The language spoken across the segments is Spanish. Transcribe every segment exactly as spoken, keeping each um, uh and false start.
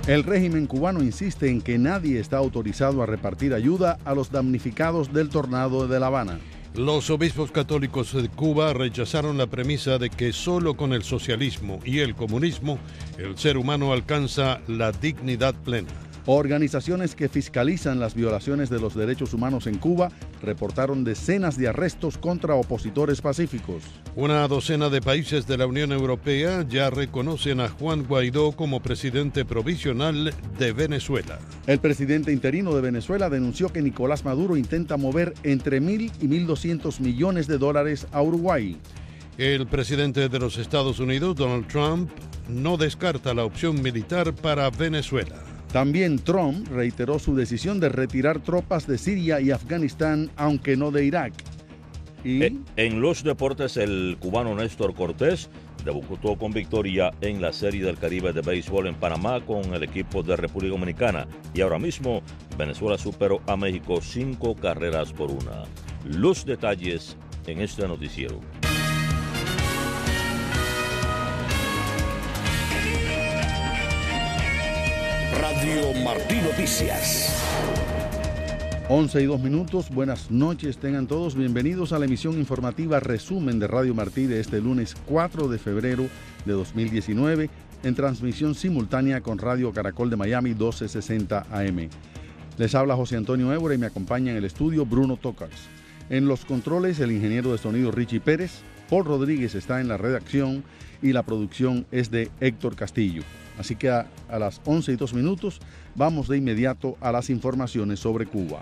El régimen cubano insiste en que nadie está autorizado a repartir ayuda a los damnificados del tornado de La Habana. Los obispos católicos de Cuba rechazaron la premisa de que solo con el socialismo y el comunismo el ser humano alcanza la dignidad plena. Organizaciones que fiscalizan las violaciones de los derechos humanos en Cuba reportaron decenas de arrestos contra opositores pacíficos. Una docena de países de la Unión Europea ya reconocen a Juan Guaidó como presidente provisional de Venezuela. El presidente interino de Venezuela denunció que Nicolás Maduro intenta mover entre mil y mil doscientos millones de dólares a Uruguay. El presidente de los Estados Unidos, Donald Trump, no descarta la opción militar para Venezuela. También Trump reiteró su decisión de retirar tropas de Siria y Afganistán, aunque no de Irak. Y en los deportes, el cubano Néstor Cortés debutó con victoria en la Serie del Caribe de béisbol en Panamá con el equipo de República Dominicana. Y ahora mismo, Venezuela superó a México cinco carreras por una. Los detalles en este noticiero. Radio Martí Noticias. once y dos minutos, buenas noches, tengan todos bienvenidos a la emisión informativa Resumen de Radio Martí de este lunes cuatro de febrero de dos mil diecinueve, en transmisión simultánea con Radio Caracol de Miami doce sesenta A M. Les habla José Antonio Évora y me acompaña en el estudio Bruno Tocars. En los controles, el ingeniero de sonido Richie Pérez, Paul Rodríguez está en la redacción y la producción es de Héctor Castillo. Así que a, a las once y dos minutos vamos de inmediato a las informaciones sobre Cuba.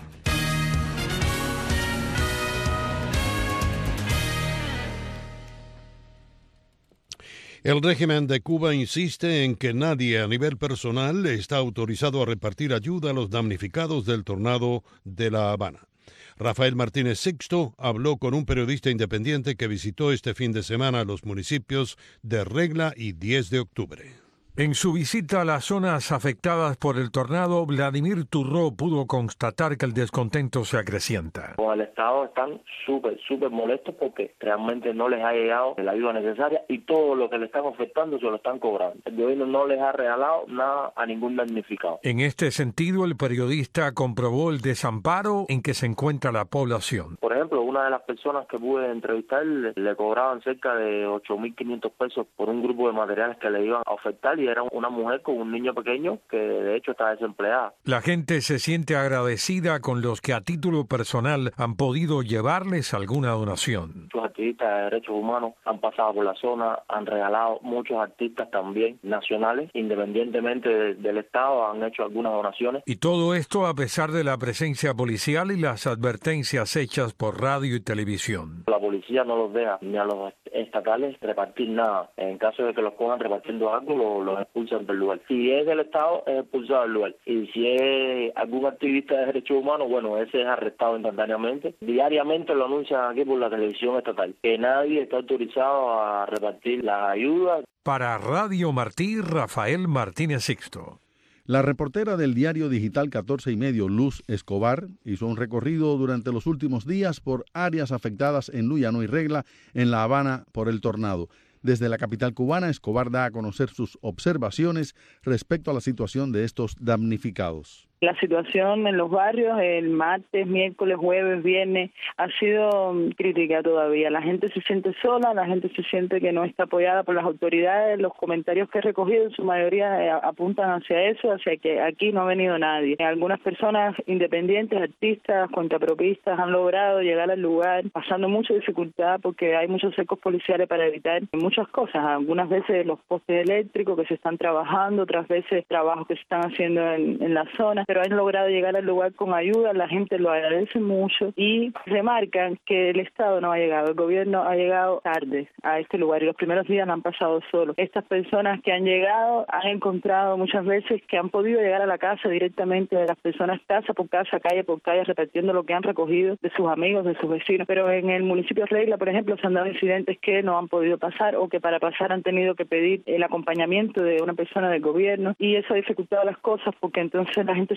El régimen de Cuba insiste en que nadie a nivel personal está autorizado a repartir ayuda a los damnificados del tornado de La Habana. Rafael Martínez Sixto habló con un periodista independiente que visitó este fin de semana los municipios de Regla y diez de octubre. En su visita a las zonas afectadas por el tornado, Vladimir Turró pudo constatar que el descontento se acrecienta. Con el Estado están súper, súper molestos porque realmente no les ha llegado la ayuda necesaria y todo lo que le están ofertando se lo están cobrando. El gobierno no les ha regalado nada a ningún damnificado. En este sentido, el periodista comprobó el desamparo en que se encuentra la población. Por ejemplo, una de las personas que pude entrevistar le, le cobraban cerca de ocho mil quinientos pesos por un grupo de materiales que le iban a ofertar y era una mujer con un niño pequeño que de hecho está desempleada. La gente se siente agradecida con los que a título personal han podido llevarles alguna donación. Muchos activistas de derechos humanos han pasado por la zona, han regalado muchos artistas también nacionales, independientemente de, del Estado, han hecho algunas donaciones. Y todo esto a pesar de la presencia policial y las advertencias hechas por radio y televisión. La policía no los deja ni a los estatales repartir nada. En caso de que los cojan repartiendo algo, los, los expulsan del lugar. Si es del Estado, es expulsado del lugar. Y si es algún activista de derechos humanos, bueno, ese es arrestado instantáneamente. Diariamente lo anuncian aquí por la televisión estatal, que nadie está autorizado a repartir la ayuda. Para Radio Martí, Rafael Martínez Sixto. La reportera del diario digital catorce y medio, Luz Escobar, hizo un recorrido durante los últimos días por áreas afectadas en Luyano y Regla, en La Habana, por el tornado. Desde la capital cubana, Escobar da a conocer sus observaciones respecto a la situación de estos damnificados. La situación en los barrios el martes, miércoles, jueves, viernes ha sido crítica todavía. La gente se siente sola, la gente se siente que no está apoyada por las autoridades. Los comentarios que he recogido en su mayoría eh, apuntan hacia eso, hacia que aquí no ha venido nadie. Algunas personas independientes, artistas, cuentapropistas han logrado llegar al lugar pasando mucha dificultad porque hay muchos cercos policiales para evitar muchas cosas. Algunas veces los postes eléctricos que se están trabajando, otras veces trabajos que se están haciendo en, en la zona. Pero han logrado llegar al lugar con ayuda, la gente lo agradece mucho y remarcan que el Estado no ha llegado, el gobierno ha llegado tarde a este lugar y los primeros días lo han pasado solo. Estas personas que han llegado han encontrado muchas veces que han podido llegar a la casa directamente de las personas, casa por casa, calle por calle, repartiendo lo que han recogido de sus amigos, de sus vecinos. Pero en el municipio de Regla, por ejemplo, se han dado incidentes que no han podido pasar o que para pasar han tenido que pedir el acompañamiento de una persona del gobierno y eso ha dificultado las cosas porque entonces la gente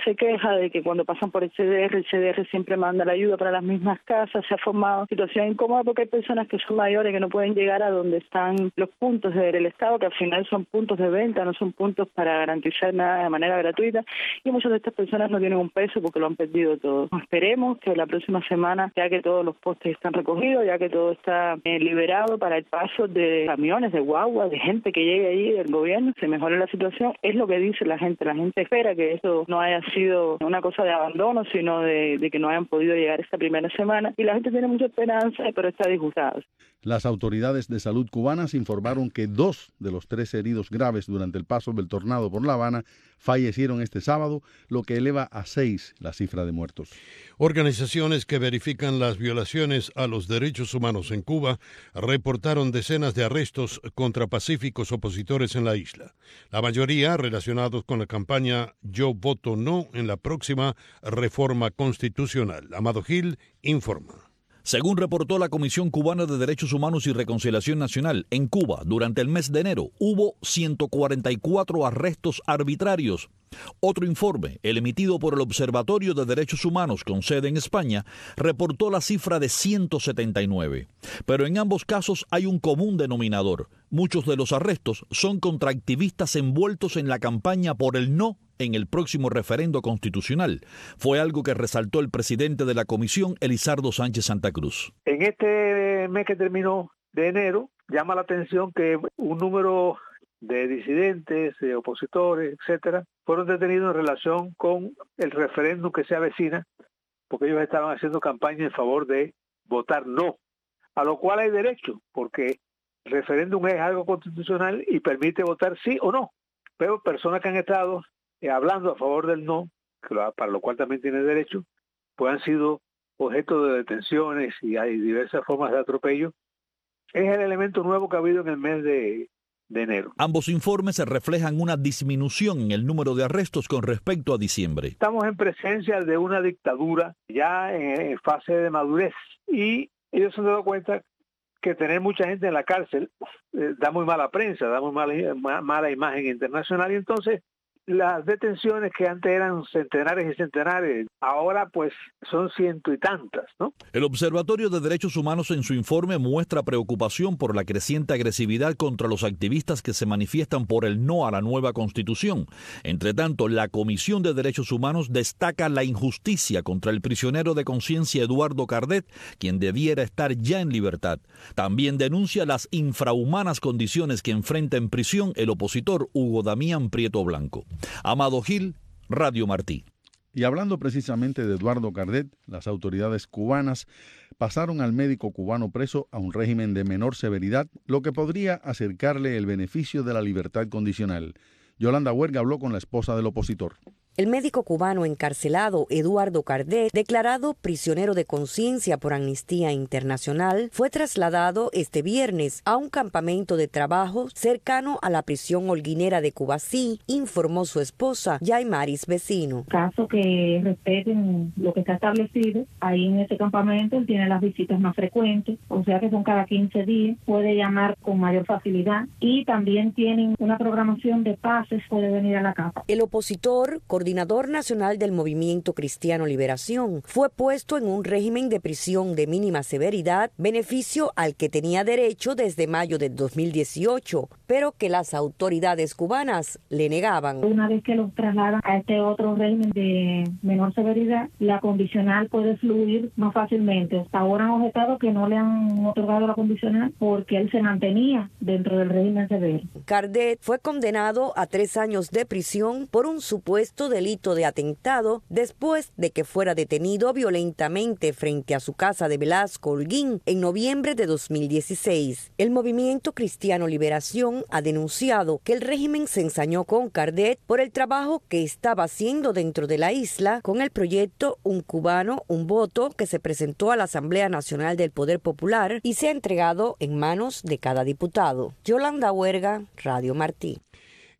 se queja de que cuando pasan por el C D R, el C D R siempre manda la ayuda para las mismas casas. Se ha formado situación incómoda porque hay personas que son mayores que no pueden llegar a donde están los puntos del Estado, que al final son puntos de venta, no son puntos para garantizar nada de manera gratuita, y muchas de estas personas no tienen un peso porque lo han perdido todo. Esperemos que la próxima semana, ya que todos los postes están recogidos, ya que todo está eh, liberado para el paso de camiones, de guagua, de gente que llegue allí del gobierno, se mejore la situación. Es lo que dice la gente. La gente espera que eso no haya sido una cosa de abandono, sino de, de que no hayan podido llegar esta primera semana, y la gente tiene mucha esperanza, pero está disgustada. Las autoridades de salud cubanas informaron que dos de los tres heridos graves durante el paso del tornado por La Habana fallecieron este sábado, lo que eleva a seis la cifra de muertos. Organizaciones que verifican las violaciones a los derechos humanos en Cuba reportaron decenas de arrestos contra pacíficos opositores en la isla, la mayoría relacionados con la campaña Yo voto no en la próxima reforma constitucional. Amado Gil informa. Según reportó la Comisión Cubana de Derechos Humanos y Reconciliación Nacional, en Cuba, durante el mes de enero, hubo ciento cuarenta y cuatro arrestos arbitrarios. Otro informe, el emitido por el Observatorio de Derechos Humanos con sede en España, reportó la cifra de ciento setenta y nueve. Pero en ambos casos hay un común denominador. Muchos de los arrestos son contra activistas envueltos en la campaña por el no en el próximo referendo constitucional. Fue algo que resaltó el presidente de la comisión, Elizardo Sánchez Santa Cruz. En este mes que terminó de enero, llama la atención que un número de disidentes, de opositores, etcétera, fueron detenidos en relación con el referéndum que se avecina, porque ellos estaban haciendo campaña en favor de votar no, a lo cual hay derecho, porque el referéndum es algo constitucional y permite votar sí o no. Pero personas que han estado eh, hablando a favor del no, que lo, para lo cual también tiene derecho, pues han sido objeto de detenciones y hay diversas formas de atropello. Es el elemento nuevo que ha habido en el mes de de enero. Ambos informes reflejan una disminución en el número de arrestos con respecto a diciembre. Estamos en presencia de una dictadura ya en fase de madurez y ellos se han dado cuenta que tener mucha gente en la cárcel eh, da muy mala prensa, da muy mala, mala imagen internacional, y entonces las detenciones que antes eran centenares y centenares, ahora pues son ciento y tantas, ¿no? El Observatorio de Derechos Humanos en su informe muestra preocupación por la creciente agresividad contra los activistas que se manifiestan por el no a la nueva Constitución. Entre tanto, la Comisión de Derechos Humanos destaca la injusticia contra el prisionero de conciencia Eduardo Cardet, quien debiera estar ya en libertad. También denuncia las infrahumanas condiciones que enfrenta en prisión el opositor Hugo Damián Prieto Blanco. Amado Gil, Radio Martí. Y hablando precisamente de Eduardo Cardet, las autoridades cubanas pasaron al médico cubano preso a un régimen de menor severidad, lo que podría acercarle el beneficio de la libertad condicional. Yolanda Huerga habló con la esposa del opositor. El médico cubano encarcelado Eduardo Cardet, declarado prisionero de conciencia por Amnistía Internacional, fue trasladado este viernes a un campamento de trabajo cercano a la prisión holguinera de Cubací, informó su esposa, Yaimaris Vecino. Caso que respeten lo que está establecido, ahí en ese campamento él tiene las visitas más frecuentes, o sea que son cada quince días, puede llamar con mayor facilidad y también tienen una programación de pases, puede venir a la casa. El opositor, coordinador nacional del Movimiento Cristiano Liberación, fue puesto en un régimen de prisión de mínima severidad, beneficio al que tenía derecho desde mayo del dos mil dieciocho, pero que las autoridades cubanas le negaban. Una vez que los trasladan a este otro régimen de menor severidad, la condicional puede fluir más fácilmente. Hasta ahora han objetado que no le han otorgado la condicional porque él se mantenía dentro del régimen severo. Cardet fue condenado a tres años de prisión por un supuesto delito de atentado después de que fuera detenido violentamente frente a su casa de Velasco, Holguín, en noviembre de dos mil dieciséis. El Movimiento Cristiano Liberación ha denunciado que el régimen se ensañó con Cardet por el trabajo que estaba haciendo dentro de la isla con el proyecto Un Cubano, Un Voto, que se presentó a la Asamblea Nacional del Poder Popular y se ha entregado en manos de cada diputado. Yolanda Huerga, Radio Martí.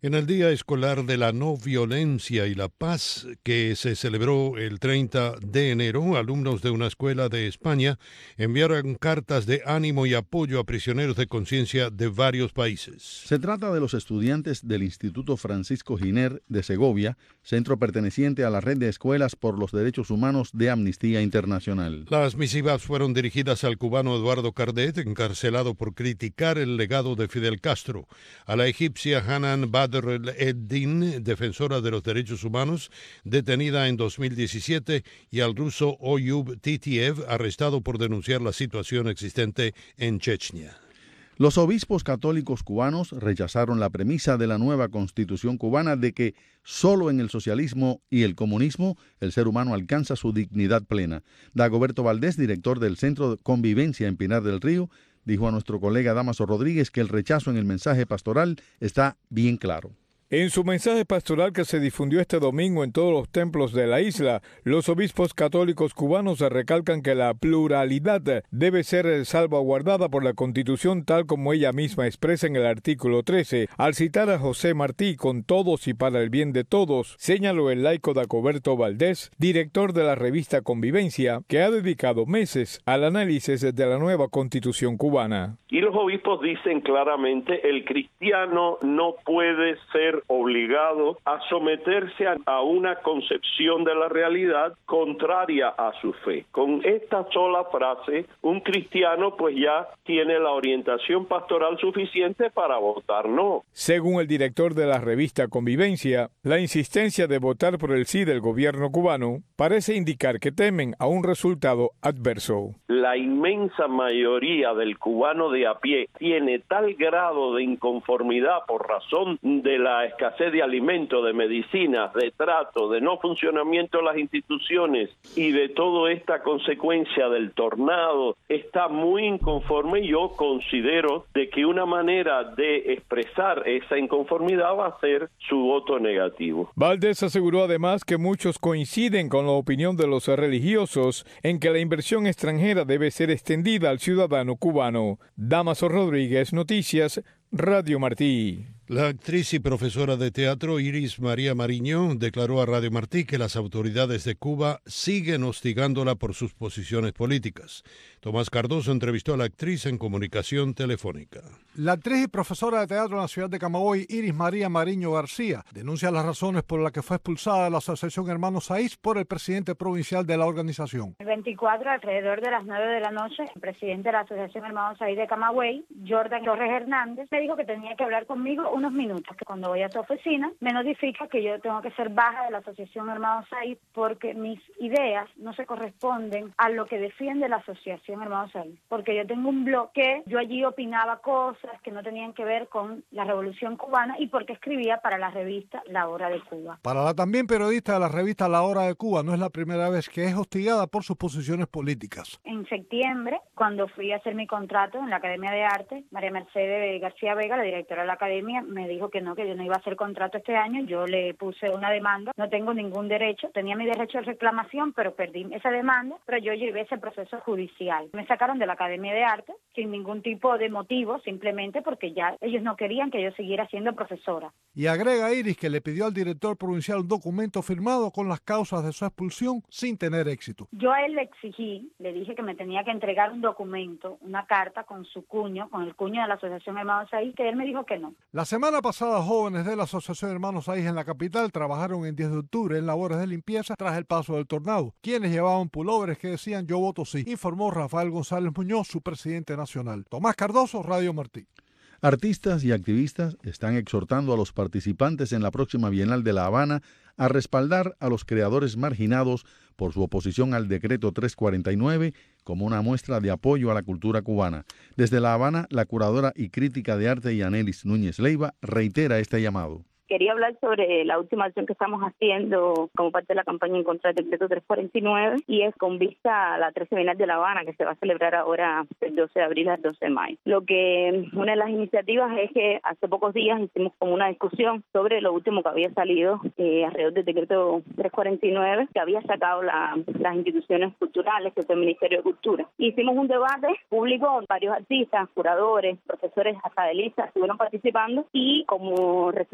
En el Día Escolar de la No Violencia y la Paz, que se celebró el treinta de enero, alumnos de una escuela de España enviaron cartas de ánimo y apoyo a prisioneros de conciencia de varios países. Se trata de los estudiantes del Instituto Francisco Giner de Segovia, centro perteneciente a la red de escuelas por los derechos humanos de Amnistía Internacional. Las misivas fueron dirigidas al cubano Eduardo Cardet, encarcelado por criticar el legado de Fidel Castro, a la egipcia Hanan Badr el-Eddin, defensora de los derechos humanos, detenida en dos mil diecisiete, y al ruso Oyub Titiev, arrestado por denunciar la situación existente en Chechnya. Los obispos católicos cubanos rechazaron la premisa de la nueva Constitución cubana de que solo en el socialismo y el comunismo el ser humano alcanza su dignidad plena. Dagoberto Valdés, director del Centro de Convivencia en Pinar del Río, dijo a nuestro colega Damaso Rodríguez que el rechazo en el mensaje pastoral está bien claro. En su mensaje pastoral que se difundió este domingo en todos los templos de la isla, los obispos católicos cubanos recalcan que la pluralidad debe ser salvaguardada por la Constitución tal como ella misma expresa en el artículo trece. Al citar a José Martí con todos y para el bien de todos, señaló el laico Dagoberto Valdés, director de la revista Convivencia, que ha dedicado meses al análisis de la nueva Constitución cubana. Y los obispos dicen claramente, el cristiano no puede ser obligado a someterse a, a una concepción de la realidad contraria a su fe. Con esta sola frase, un cristiano pues ya tiene la orientación pastoral suficiente para votar no. Según el director de la revista Convivencia, la insistencia de votar por el sí del gobierno cubano parece indicar que temen a un resultado adverso. La inmensa mayoría del cubano de a pie tiene tal grado de inconformidad por razón de la escasez de alimentos, de medicinas, de trato, de no funcionamiento de las instituciones y de toda esta consecuencia del tornado, está muy inconforme y yo considero de que una manera de expresar esa inconformidad va a ser su voto negativo. Valdés aseguró además que muchos coinciden con la opinión de los religiosos en que la inversión extranjera debe ser extendida al ciudadano cubano. Damaso Rodríguez, Noticias, Radio Martí. La actriz y profesora de teatro Iris María Mariño declaró a Radio Martí que las autoridades de Cuba siguen hostigándola por sus posiciones políticas. Tomás Cardoso entrevistó a la actriz en comunicación telefónica. La actriz y profesora de teatro en la ciudad de Camagüey, Iris María Mariño García, denuncia las razones por las que fue expulsada de la Asociación Hermanos Saiz por el presidente provincial de la organización. El veinticuatro, alrededor de las nueve de la noche, el presidente de la Asociación Hermanos Saiz de Camagüey, Jordan Torres Hernández, me dijo que tenía que hablar conmigo unos minutos, que cuando voy a su oficina me notifica que yo tengo que ser baja de la Asociación Hermanos Saiz porque mis ideas no se corresponden a lo que defiende la Asociación Hermanos Saiz, porque yo tengo un blog que yo allí opinaba cosas que no tenían que ver con la Revolución Cubana y porque escribía para la revista La Hora de Cuba. Para la también periodista de la revista La Hora de Cuba, no es la primera vez que es hostigada por sus posiciones políticas. En septiembre, cuando fui a hacer mi contrato en la Academia de Arte, María Mercedes García Vega, la directora de la Academia, me dijo que no, que yo no iba a hacer contrato este año. Yo le puse una demanda, no tengo ningún derecho, tenía mi derecho de reclamación, pero perdí esa demanda, pero yo llevé ese proceso judicial. Me sacaron de la Academia de Arte sin ningún tipo de motivo, simplemente porque ya ellos no querían que yo siguiera siendo profesora. Y agrega Iris que le pidió al director provincial un documento firmado con las causas de su expulsión sin tener éxito. Yo a él le exigí, le dije que me tenía que entregar un documento, una carta con su cuño, con el cuño de la Asociación Hermanos Saiz, que él me dijo que no. La semana pasada, jóvenes de la Asociación Hermanos Saiz en la capital trabajaron en diez de octubre en labores de limpieza tras el paso del tornado, quienes llevaban pulóveres que decían "Yo voto sí", informó Rafael González Muñoz, su presidente nacional. Tomás Cardoso, Radio Martí. Artistas y activistas están exhortando a los participantes en la próxima Bienal de La Habana a respaldar a los creadores marginados por su oposición al decreto trescientos cuarenta y nueve como una muestra de apoyo a la cultura cubana. Desde La Habana, la curadora y crítica de arte Yanelis Núñez Leiva reitera este llamado. Quería hablar sobre la última acción que estamos haciendo como parte de la campaña en contra del decreto trescientos cuarenta y nueve y es con vista a la trece Bienal de La Habana que se va a celebrar ahora el doce de abril al doce de mayo. Lo que una de las iniciativas es que hace pocos días hicimos como una discusión sobre lo último que había salido eh, alrededor del decreto trescientos cuarenta y nueve que había sacado la, las instituciones culturales, que es el Ministerio de Cultura. Hicimos un debate público, varios artistas, curadores, profesores, académicos estuvieron participando y como resultado final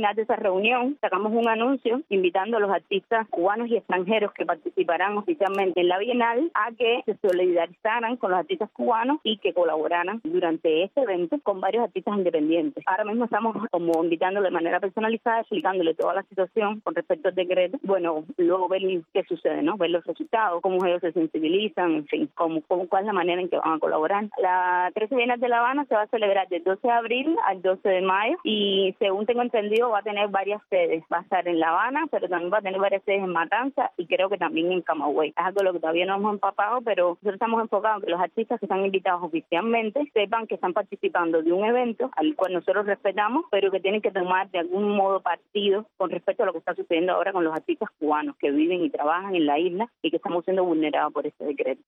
final de esa reunión sacamos un anuncio invitando a los artistas cubanos y extranjeros que participarán oficialmente en la Bienal a que se solidarizaran con los artistas cubanos y que colaboraran durante este evento con varios artistas independientes. Ahora mismo estamos como invitándole de manera personalizada, explicándole toda la situación con respecto al decreto. Bueno, luego ver qué sucede, ¿no? Ver los resultados, cómo ellos se sensibilizan, en fin, cómo, cómo, cuál es la manera en que van a colaborar. La trece Bienal de La Habana se va a celebrar del doce de abril al doce de mayo y según tengo entendido va a tener varias sedes. Va a estar en La Habana, pero también va a tener varias sedes en Matanza y creo que también en Camagüey. Es algo de lo que todavía no hemos empapado, pero nosotros estamos enfocados en que los artistas que están invitados oficialmente sepan que están participando de un evento al cual nosotros respetamos, pero que tienen que tomar de algún modo partido con respecto a lo que está sucediendo ahora con los artistas cubanos que viven y trabajan en la isla y que estamos siendo vulnerados por este decreto.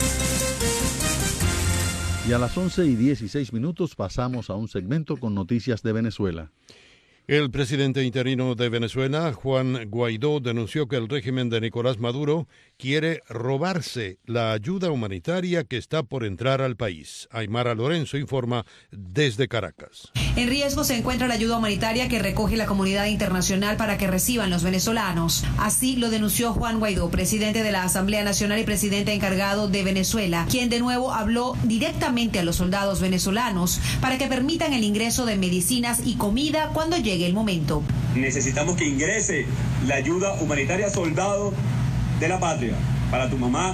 Y a las once y dieciséis minutos pasamos a un segmento con noticias de Venezuela. El presidente interino de Venezuela, Juan Guaidó, denunció que el régimen de Nicolás Maduro quiere robarse la ayuda humanitaria que está por entrar al país. Aymara Lorenzo informa desde Caracas. En riesgo se encuentra la ayuda humanitaria que recoge la comunidad internacional para que reciban los venezolanos. Así lo denunció Juan Guaidó, presidente de la Asamblea Nacional y presidente encargado de Venezuela, quien de nuevo habló directamente a los soldados venezolanos para que permitan el ingreso de medicinas y comida cuando llegue el momento. Necesitamos que ingrese la ayuda humanitaria soldado de la patria, para tu mamá,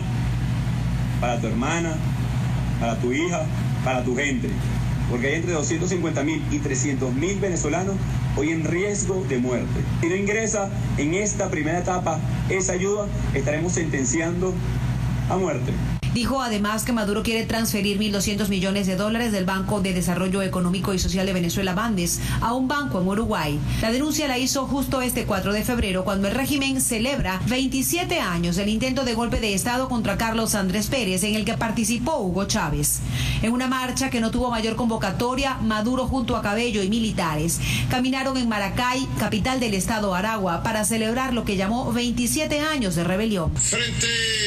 para tu hermana, para tu hija, para tu gente, porque hay entre doscientos cincuenta mil y trescientos mil venezolanos hoy en riesgo de muerte. Si no ingresa en esta primera etapa esa ayuda, estaremos sentenciando a muerte. Dijo además que Maduro quiere transferir mil doscientos millones de dólares del Banco de Desarrollo Económico y Social de Venezuela, Bandes, a un banco en Uruguay. La denuncia la hizo justo este cuatro de febrero, cuando el régimen celebra veintisiete años del intento de golpe de Estado contra Carlos Andrés Pérez, en el que participó Hugo Chávez. En una marcha que no tuvo mayor convocatoria, Maduro junto a Cabello y militares caminaron en Maracay, capital del estado Aragua, para celebrar lo que llamó veintisiete años de rebelión. Frente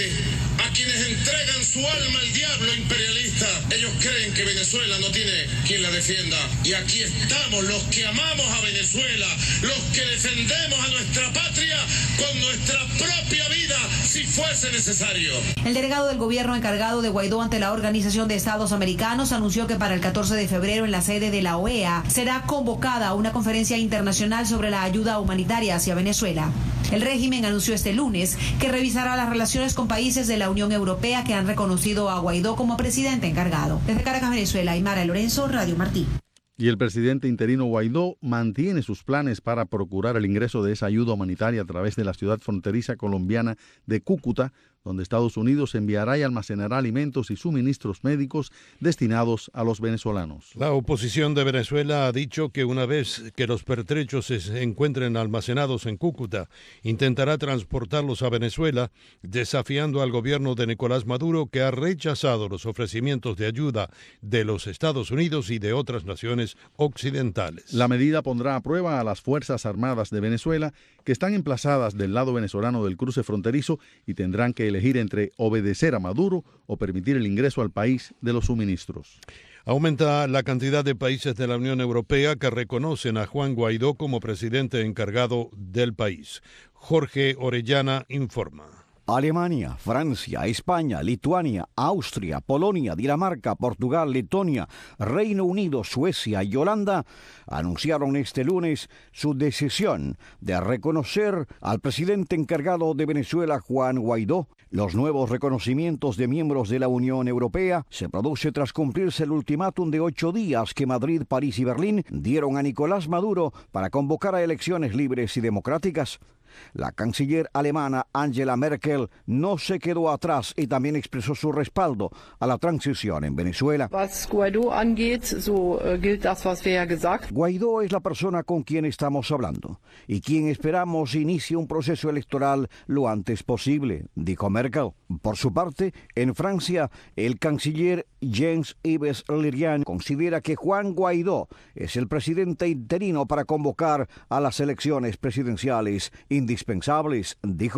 a quienes entregan su alma al diablo imperialista, ellos creen que Venezuela no tiene quien la defienda. Y aquí estamos los que amamos a Venezuela, los que defendemos a nuestra patria con nuestra propia vida, si fuese necesario. El delegado del gobierno encargado de Guaidó ante la Organización de Estados Americanos anunció que para el catorce de febrero en la sede de la O E A será convocada una conferencia internacional sobre la ayuda humanitaria hacia Venezuela. El régimen anunció este lunes que revisará las relaciones con países de la Unión Europea que han reconocido a Guaidó como presidente encargado. Desde Caracas, Venezuela, Aymara Lorenzo, Radio Martí. Y el presidente interino Guaidó mantiene sus planes para procurar el ingreso de esa ayuda humanitaria a través de la ciudad fronteriza colombiana de Cúcuta, donde Estados Unidos enviará y almacenará alimentos y suministros médicos destinados a los venezolanos. La oposición de Venezuela ha dicho que una vez que los pertrechos se encuentren almacenados en Cúcuta, intentará transportarlos a Venezuela, desafiando al gobierno de Nicolás Maduro, que ha rechazado los ofrecimientos de ayuda de los Estados Unidos y de otras naciones occidentales. La medida pondrá a prueba a las Fuerzas Armadas de Venezuela, que están emplazadas del lado venezolano del cruce fronterizo y tendrán que elegir entre obedecer a Maduro o permitir el ingreso al país de los suministros. Aumenta la cantidad de países de la Unión Europea que reconocen a Juan Guaidó como presidente encargado del país. Jorge Orellana informa. Alemania, Francia, España, Lituania, Austria, Polonia, Dinamarca, Portugal, Letonia, Reino Unido, Suecia y Holanda anunciaron este lunes su decisión de reconocer al presidente encargado de Venezuela, Juan Guaidó. Los nuevos reconocimientos de miembros de la Unión Europea se produce tras cumplirse el ultimátum de ocho días que Madrid, París y Berlín dieron a Nicolás Maduro para convocar a elecciones libres y democráticas. La canciller alemana Angela Merkel no se quedó atrás y también expresó su respaldo a la transición en Venezuela. Was Guaidó angeht, so gilt das, was wir ja gesagt. Guaidó es la persona con quien estamos hablando y quien esperamos inicie un proceso electoral lo antes posible, dijo Merkel. Por su parte, en Francia, el canciller Jean-Yves Le Drian considera que Juan Guaidó es el presidente interino para convocar a las elecciones presidenciales indispensables, dijo.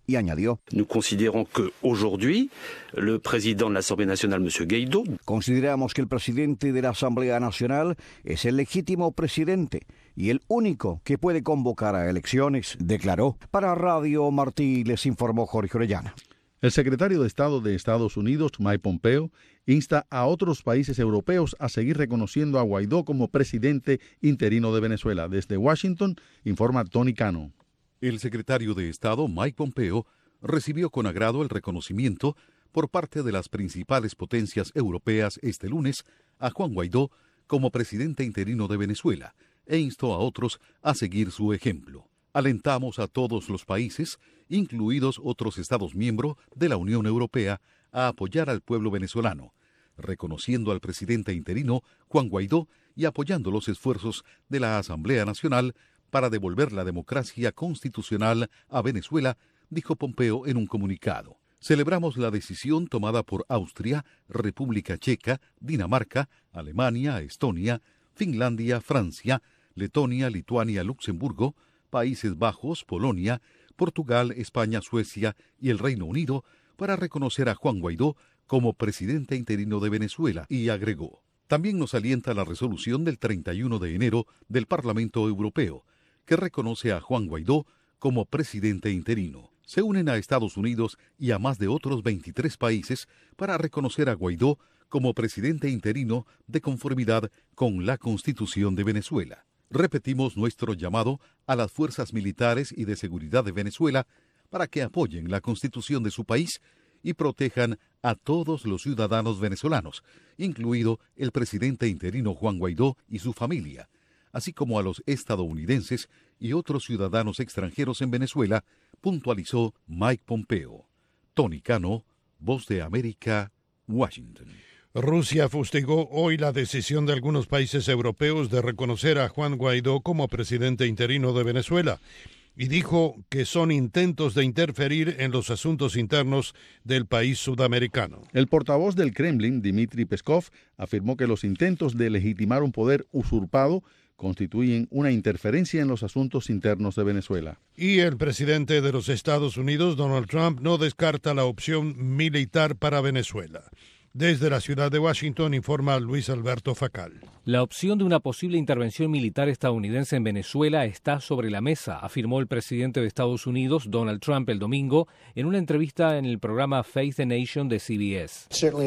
y añadió: Nous considérons que aujourd'hui, le président de l'Assemblée nationale, M. Guaidó, consideramos que el presidente de la Asamblea Nacional es el legítimo presidente y el único que puede convocar a elecciones, declaró. Para Radio Martí les informó Jorge Orellana. El secretario de Estado de Estados Unidos, Mike Pompeo, insta a otros países europeos a seguir reconociendo a Guaidó como presidente interino de Venezuela. Desde Washington, informa Tony Cano. El secretario de Estado, Mike Pompeo, recibió con agrado el reconocimiento por parte de las principales potencias europeas este lunes a Juan Guaidó como presidente interino de Venezuela e instó a otros a seguir su ejemplo. Alentamos a todos los países, incluidos otros Estados miembros de la Unión Europea, a apoyar al pueblo venezolano, reconociendo al presidente interino Juan Guaidó y apoyando los esfuerzos de la Asamblea Nacional para devolver la democracia constitucional a Venezuela, dijo Pompeo en un comunicado. Celebramos la decisión tomada por Austria, República Checa, Dinamarca, Alemania, Estonia, Finlandia, Francia, Letonia, Lituania, Luxemburgo, Países Bajos, Polonia, Portugal, España, Suecia y el Reino Unido para reconocer a Juan Guaidó como presidente interino de Venezuela, y agregó: también nos alienta la resolución del treinta y uno de enero del Parlamento Europeo, que reconoce a Juan Guaidó como presidente interino. Se unen a Estados Unidos y a más de otros veintitrés países para reconocer a Guaidó como presidente interino de conformidad con la Constitución de Venezuela. Repetimos nuestro llamado a las fuerzas militares y de seguridad de Venezuela para que apoyen la Constitución de su país y protejan a todos los ciudadanos venezolanos, incluido el presidente interino Juan Guaidó y su familia, así como a los estadounidenses y otros ciudadanos extranjeros en Venezuela, puntualizó Mike Pompeo. Tony Cano, Voz de América, Washington. Rusia fustigó hoy la decisión de algunos países europeos de reconocer a Juan Guaidó como presidente interino de Venezuela y dijo que son intentos de interferir en los asuntos internos del país sudamericano. El portavoz del Kremlin, Dmitry Peskov, afirmó que los intentos de legitimar un poder usurpado constituyen una interferencia en los asuntos internos de Venezuela. Y el presidente de los Estados Unidos, Donald Trump, no descarta la opción militar para Venezuela. Desde la ciudad de Washington informa Luis Alberto Facal. La opción de una posible intervención militar estadounidense en Venezuela está sobre la mesa, afirmó el presidente de Estados Unidos, Donald Trump, el domingo, en una entrevista en el programa Face the Nation de C B S.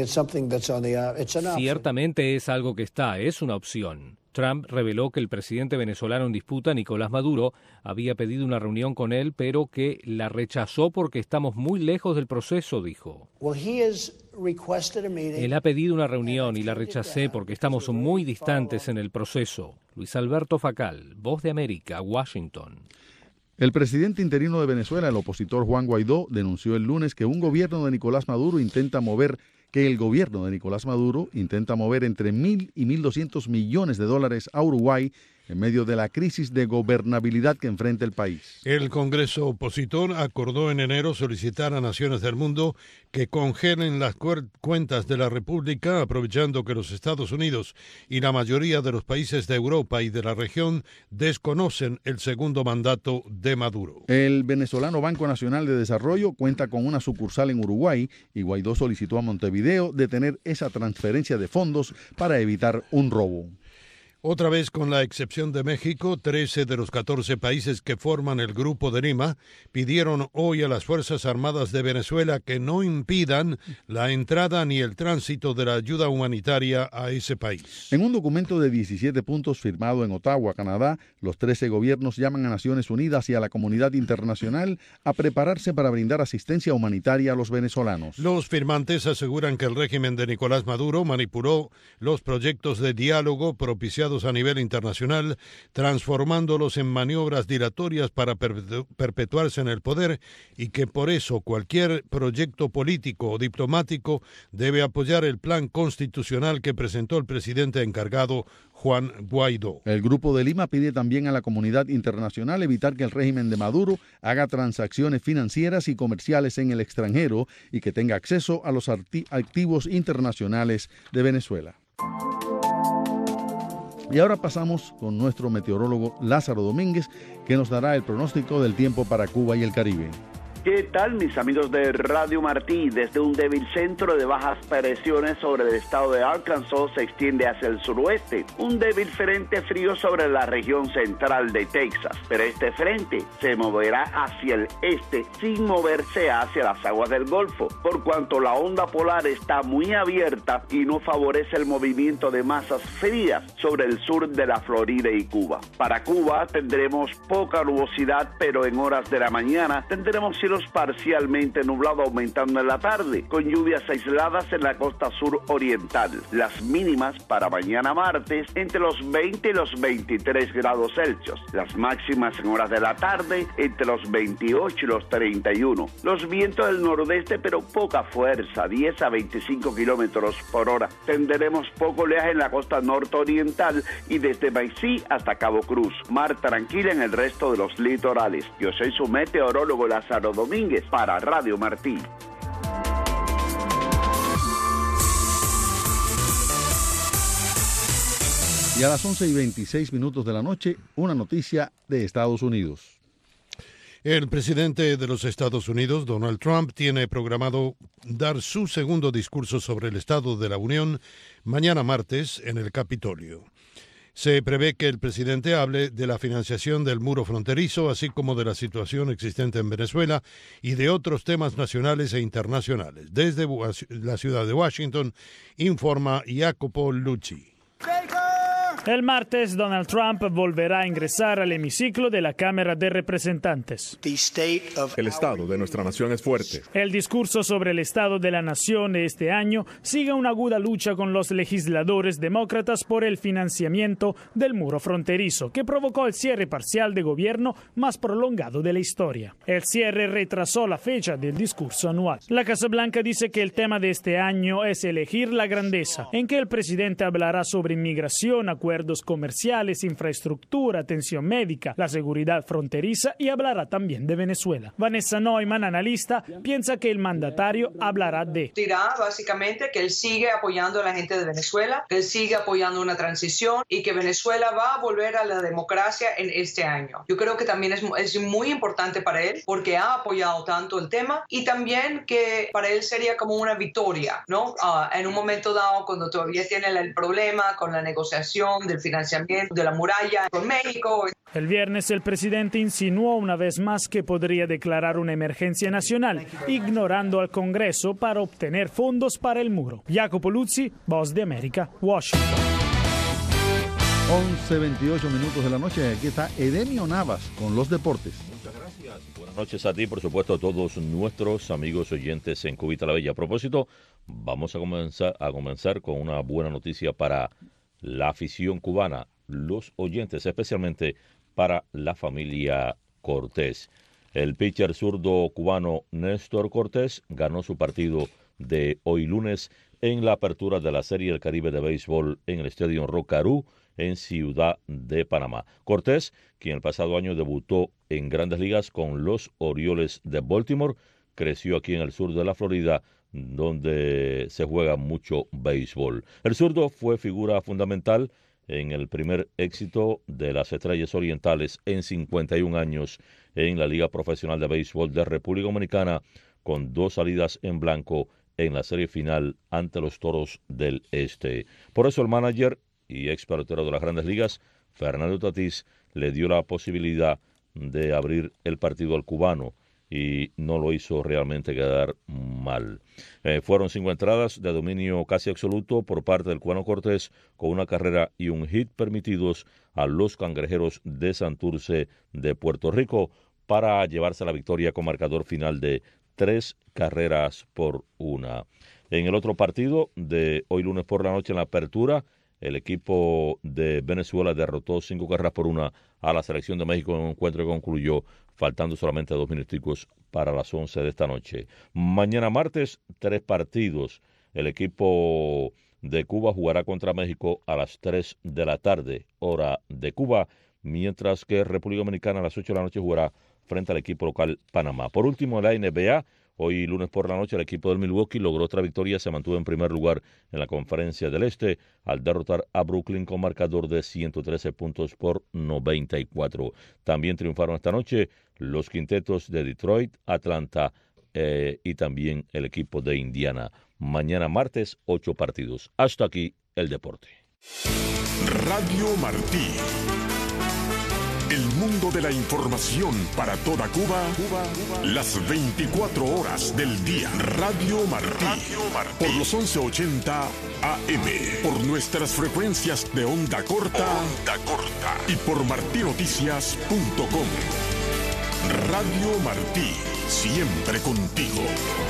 Ciertamente es algo que está, es una opción. Trump reveló que el presidente venezolano en disputa, Nicolás Maduro, había pedido una reunión con él, pero que la rechazó porque estamos muy lejos del proceso, dijo. Él ha pedido una reunión y la rechacé porque estamos muy distantes en el proceso. Luis Alberto Facal, Voz de América, Washington. El presidente interino de Venezuela, el opositor Juan Guaidó, denunció el lunes que un gobierno de Nicolás Maduro intenta mover que el gobierno de Nicolás Maduro intenta mover entre mil y mil doscientos millones de dólares a Uruguay en medio de la crisis de gobernabilidad que enfrenta el país. El Congreso opositor acordó en enero solicitar a naciones del mundo que congelen las cuentas de la República, aprovechando que los Estados Unidos y la mayoría de los países de Europa y de la región desconocen el segundo mandato de Maduro. El venezolano Banco Nacional de Desarrollo cuenta con una sucursal en Uruguay y Guaidó solicitó a Montevideo detener esa transferencia de fondos para evitar un robo. Otra vez, con la excepción de México, trece de los catorce países que forman el Grupo de Lima pidieron hoy a las Fuerzas Armadas de Venezuela que no impidan la entrada ni el tránsito de la ayuda humanitaria a ese país. En un documento de diecisiete puntos firmado en Ottawa, Canadá, los trece gobiernos llaman a Naciones Unidas y a la comunidad internacional a prepararse para brindar asistencia humanitaria a los venezolanos. Los firmantes aseguran que el régimen de Nicolás Maduro manipuló los proyectos de diálogo propiciados a nivel internacional, transformándolos en maniobras dilatorias para perpetu- perpetuarse en el poder, y que por eso cualquier proyecto político o diplomático debe apoyar el plan constitucional que presentó el presidente encargado Juan Guaidó. El Grupo de Lima pide también a la comunidad internacional evitar que el régimen de Maduro haga transacciones financieras y comerciales en el extranjero y que tenga acceso a los activos internacionales de Venezuela. Y ahora pasamos con nuestro meteorólogo Lázaro Domínguez, que nos dará el pronóstico del tiempo para Cuba y el Caribe. ¿Qué tal, mis amigos de Radio Martí? Desde un débil centro de bajas presiones sobre el estado de Arkansas se extiende hacia el suroeste, un débil frente frío sobre la región central de Texas, pero este frente se moverá hacia el este sin moverse hacia las aguas del Golfo, por cuanto la onda polar está muy abierta y no favorece el movimiento de masas frías sobre el sur de la Florida y Cuba. Para Cuba tendremos poca nubosidad, pero en horas de la mañana tendremos cielos parcialmente nublados aumentando en la tarde, con lluvias aisladas en la costa sur oriental. Las mínimas para mañana martes entre los veinte y los veintitrés grados Celsius. Las máximas en horas de la tarde entre los veintiocho y los treinta y uno. Los vientos del nordeste, pero poca fuerza, diez a veinticinco kilómetros por hora. Tendremos poco oleaje en la costa nororiental y desde Maicí hasta Cabo Cruz. Mar tranquila en el resto de los litorales. Yo soy su meteorólogo Lázaro Domínguez para Radio Martí. Y a las once y veintiséis minutos de la noche, una noticia de Estados Unidos. El presidente de los Estados Unidos, Donald Trump, tiene programado dar su segundo discurso sobre el Estado de la Unión mañana martes en el Capitolio. Se prevé que el presidente hable de la financiación del muro fronterizo, así como de la situación existente en Venezuela y de otros temas nacionales e internacionales. Desde la ciudad de Washington, informa Jacopo Lucci. El martes, Donald Trump volverá a ingresar al hemiciclo de la Cámara de Representantes. El estado de nuestra nación es fuerte. El discurso sobre el estado de la nación de este año sigue una aguda lucha con los legisladores demócratas por el financiamiento del muro fronterizo, que provocó el cierre parcial de gobierno más prolongado de la historia. El cierre retrasó la fecha del discurso anual. La Casa Blanca dice que el tema de este año es elegir la grandeza, en que el presidente hablará sobre inmigración, acuerdos acuerdos comerciales, infraestructura, atención médica, la seguridad fronteriza y hablará también de Venezuela. Vanessa Neumann, analista, piensa que el mandatario hablará de... Dirá básicamente que él sigue apoyando a la gente de Venezuela, que él sigue apoyando una transición y que Venezuela va a volver a la democracia en este año. Yo creo que también es, es muy importante para él porque ha apoyado tanto el tema y también que para él sería como una victoria, ¿no? Uh, en un momento dado cuando todavía tiene el problema con la negociación del financiamiento de la muralla con México. El viernes el presidente insinuó una vez más que podría declarar una emergencia nacional, ignorando al Congreso para obtener fondos para el muro. Jacopo Luzzi, Voz de América, Washington. once veintiocho minutos de la noche. Aquí está Edenio Navas con los deportes. Muchas gracias. Buenas noches a ti, por supuesto, a todos nuestros amigos oyentes en Cubita la Bella. A propósito, vamos a comenzar, a comenzar con una buena noticia para la afición cubana, los oyentes, especialmente para la familia Cortés. El pitcher zurdo cubano Néstor Cortés ganó su partido de hoy lunes en la apertura de la Serie del Caribe de Béisbol en el Estadio Rocarú, en Ciudad de Panamá. Cortés, quien el pasado año debutó en Grandes Ligas con los Orioles de Baltimore, creció aquí en el sur de la Florida, donde se juega mucho béisbol. El zurdo fue figura fundamental en el primer éxito de las Estrellas Orientales en cincuenta y un años en la Liga Profesional de Béisbol de República Dominicana, con dos salidas en blanco en la serie final ante los Toros del Este. Por eso el manager y ex pelotero de las Grandes Ligas, Fernando Tatís, le dio la posibilidad de abrir el partido al cubano, y no lo hizo realmente quedar mal. Eh, fueron cinco entradas de dominio casi absoluto por parte del cubano Cortés, con una carrera y un hit permitidos a los Cangrejeros de Santurce de Puerto Rico para llevarse la victoria con marcador final de tres carreras por una. En el otro partido de hoy lunes por la noche en la apertura, el equipo de Venezuela derrotó cinco carreras por una a la selección de México en un encuentro que concluyó faltando solamente dos minuticos para las once de esta noche. Mañana martes, tres partidos. El equipo de Cuba jugará contra México a las tres de la tarde, hora de Cuba, mientras que República Dominicana a las ocho de la noche jugará frente al equipo local Panamá. Por último, en la N B A, Hoy lunes por la noche el equipo del Milwaukee logró otra victoria, se mantuvo en primer lugar en la Conferencia del Este al derrotar a Brooklyn con marcador de ciento trece puntos por noventa y cuatro. También triunfaron esta noche los quintetos de Detroit, Atlanta eh, y también el equipo de Indiana. Mañana martes, ocho partidos. Hasta aquí el deporte. Radio Martí. El mundo de la información para toda Cuba, Cuba, Cuba, las veinticuatro horas del día. Radio Martí, Radio Martí. Por los once ochenta A M, por nuestras frecuencias de onda corta, onda corta y por martinoticias punto com. Radio Martí, siempre contigo.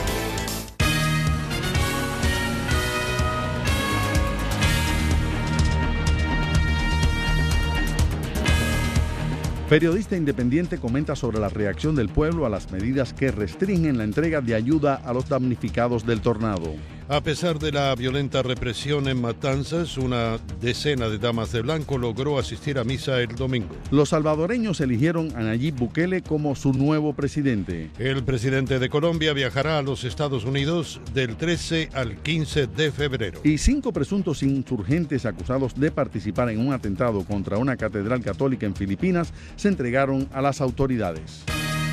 Periodista independiente comenta sobre la reacción del pueblo a las medidas que restringen la entrega de ayuda a los damnificados del tornado. A pesar de la violenta represión en Matanzas, una decena de damas de blanco logró asistir a misa el domingo. Los salvadoreños eligieron a Nayib Bukele como su nuevo presidente. El presidente de Colombia viajará a los Estados Unidos del trece al quince de febrero. Y cinco presuntos insurgentes acusados de participar en un atentado contra una catedral católica en Filipinas se entregaron a las autoridades.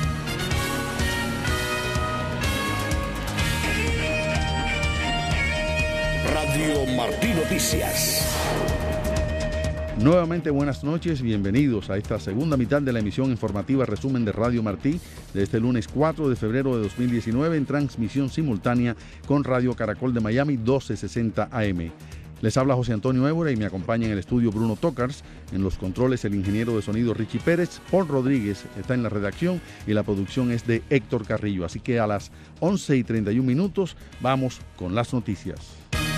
Radio Martí Noticias. Nuevamente buenas noches, bienvenidos a esta segunda mitad de la emisión informativa Resumen de Radio Martí de este lunes cuatro de febrero de dos mil diecinueve en transmisión simultánea con Radio Caracol de Miami doce sesenta A M. Les habla José Antonio Évora y me acompaña en el estudio Bruno Tocars, en los controles el ingeniero de sonido Richie Pérez, Paul Rodríguez está en la redacción y la producción es de Héctor Carrillo. Así que a las once y treinta y un minutos vamos con las noticias.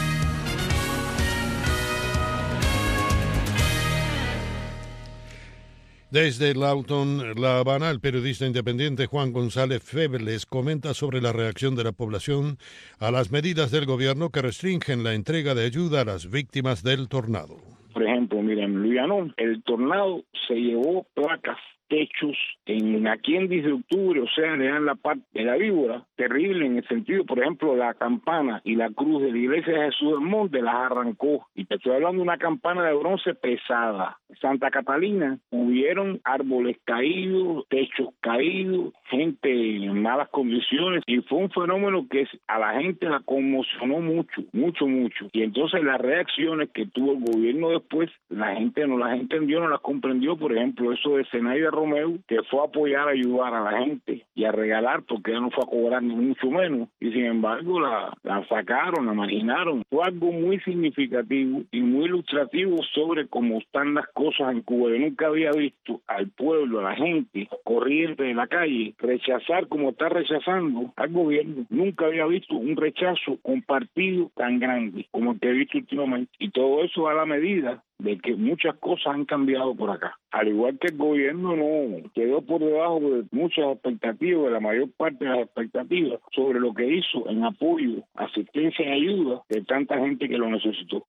Desde Lawton, La Habana, el periodista independiente Juan González Fébeles comenta sobre la reacción de la población a las medidas del gobierno que restringen la entrega de ayuda a las víctimas del tornado. Por ejemplo, miren, Luyanón, el tornado se llevó placas, techos, en aquí en diez de octubre, o sea, le dan la parte de la víbora, terrible en el sentido, por ejemplo, la campana y la cruz de la iglesia de Jesús del Monte las arrancó, y te estoy hablando de una campana de bronce pesada. Santa Catalina, hubieron árboles caídos, techos caídos, gente en malas condiciones, y fue un fenómeno que a la gente la conmocionó mucho, mucho, mucho, y entonces las reacciones que tuvo el gobierno después, la gente no las entendió, no las comprendió. Por ejemplo, eso de Zenaida Romeu, que fue a apoyar, a ayudar a la gente y a regalar, porque ella no fue a cobrar ni mucho menos, y sin embargo la, la sacaron, la marginaron. Fue algo muy significativo y muy ilustrativo sobre cómo están las cosas en Cuba. Yo nunca había visto al pueblo, a la gente corriente de la calle, rechazar como está rechazando al gobierno. Nunca había visto un rechazo compartido tan grande como el que he visto últimamente, y todo eso a la medida de que muchas cosas han cambiado por acá. Al igual que el gobierno no quedó por debajo de muchas expectativas, de la mayor parte de las expectativas, sobre lo que hizo en apoyo, asistencia y ayuda de tanta gente que lo necesitó.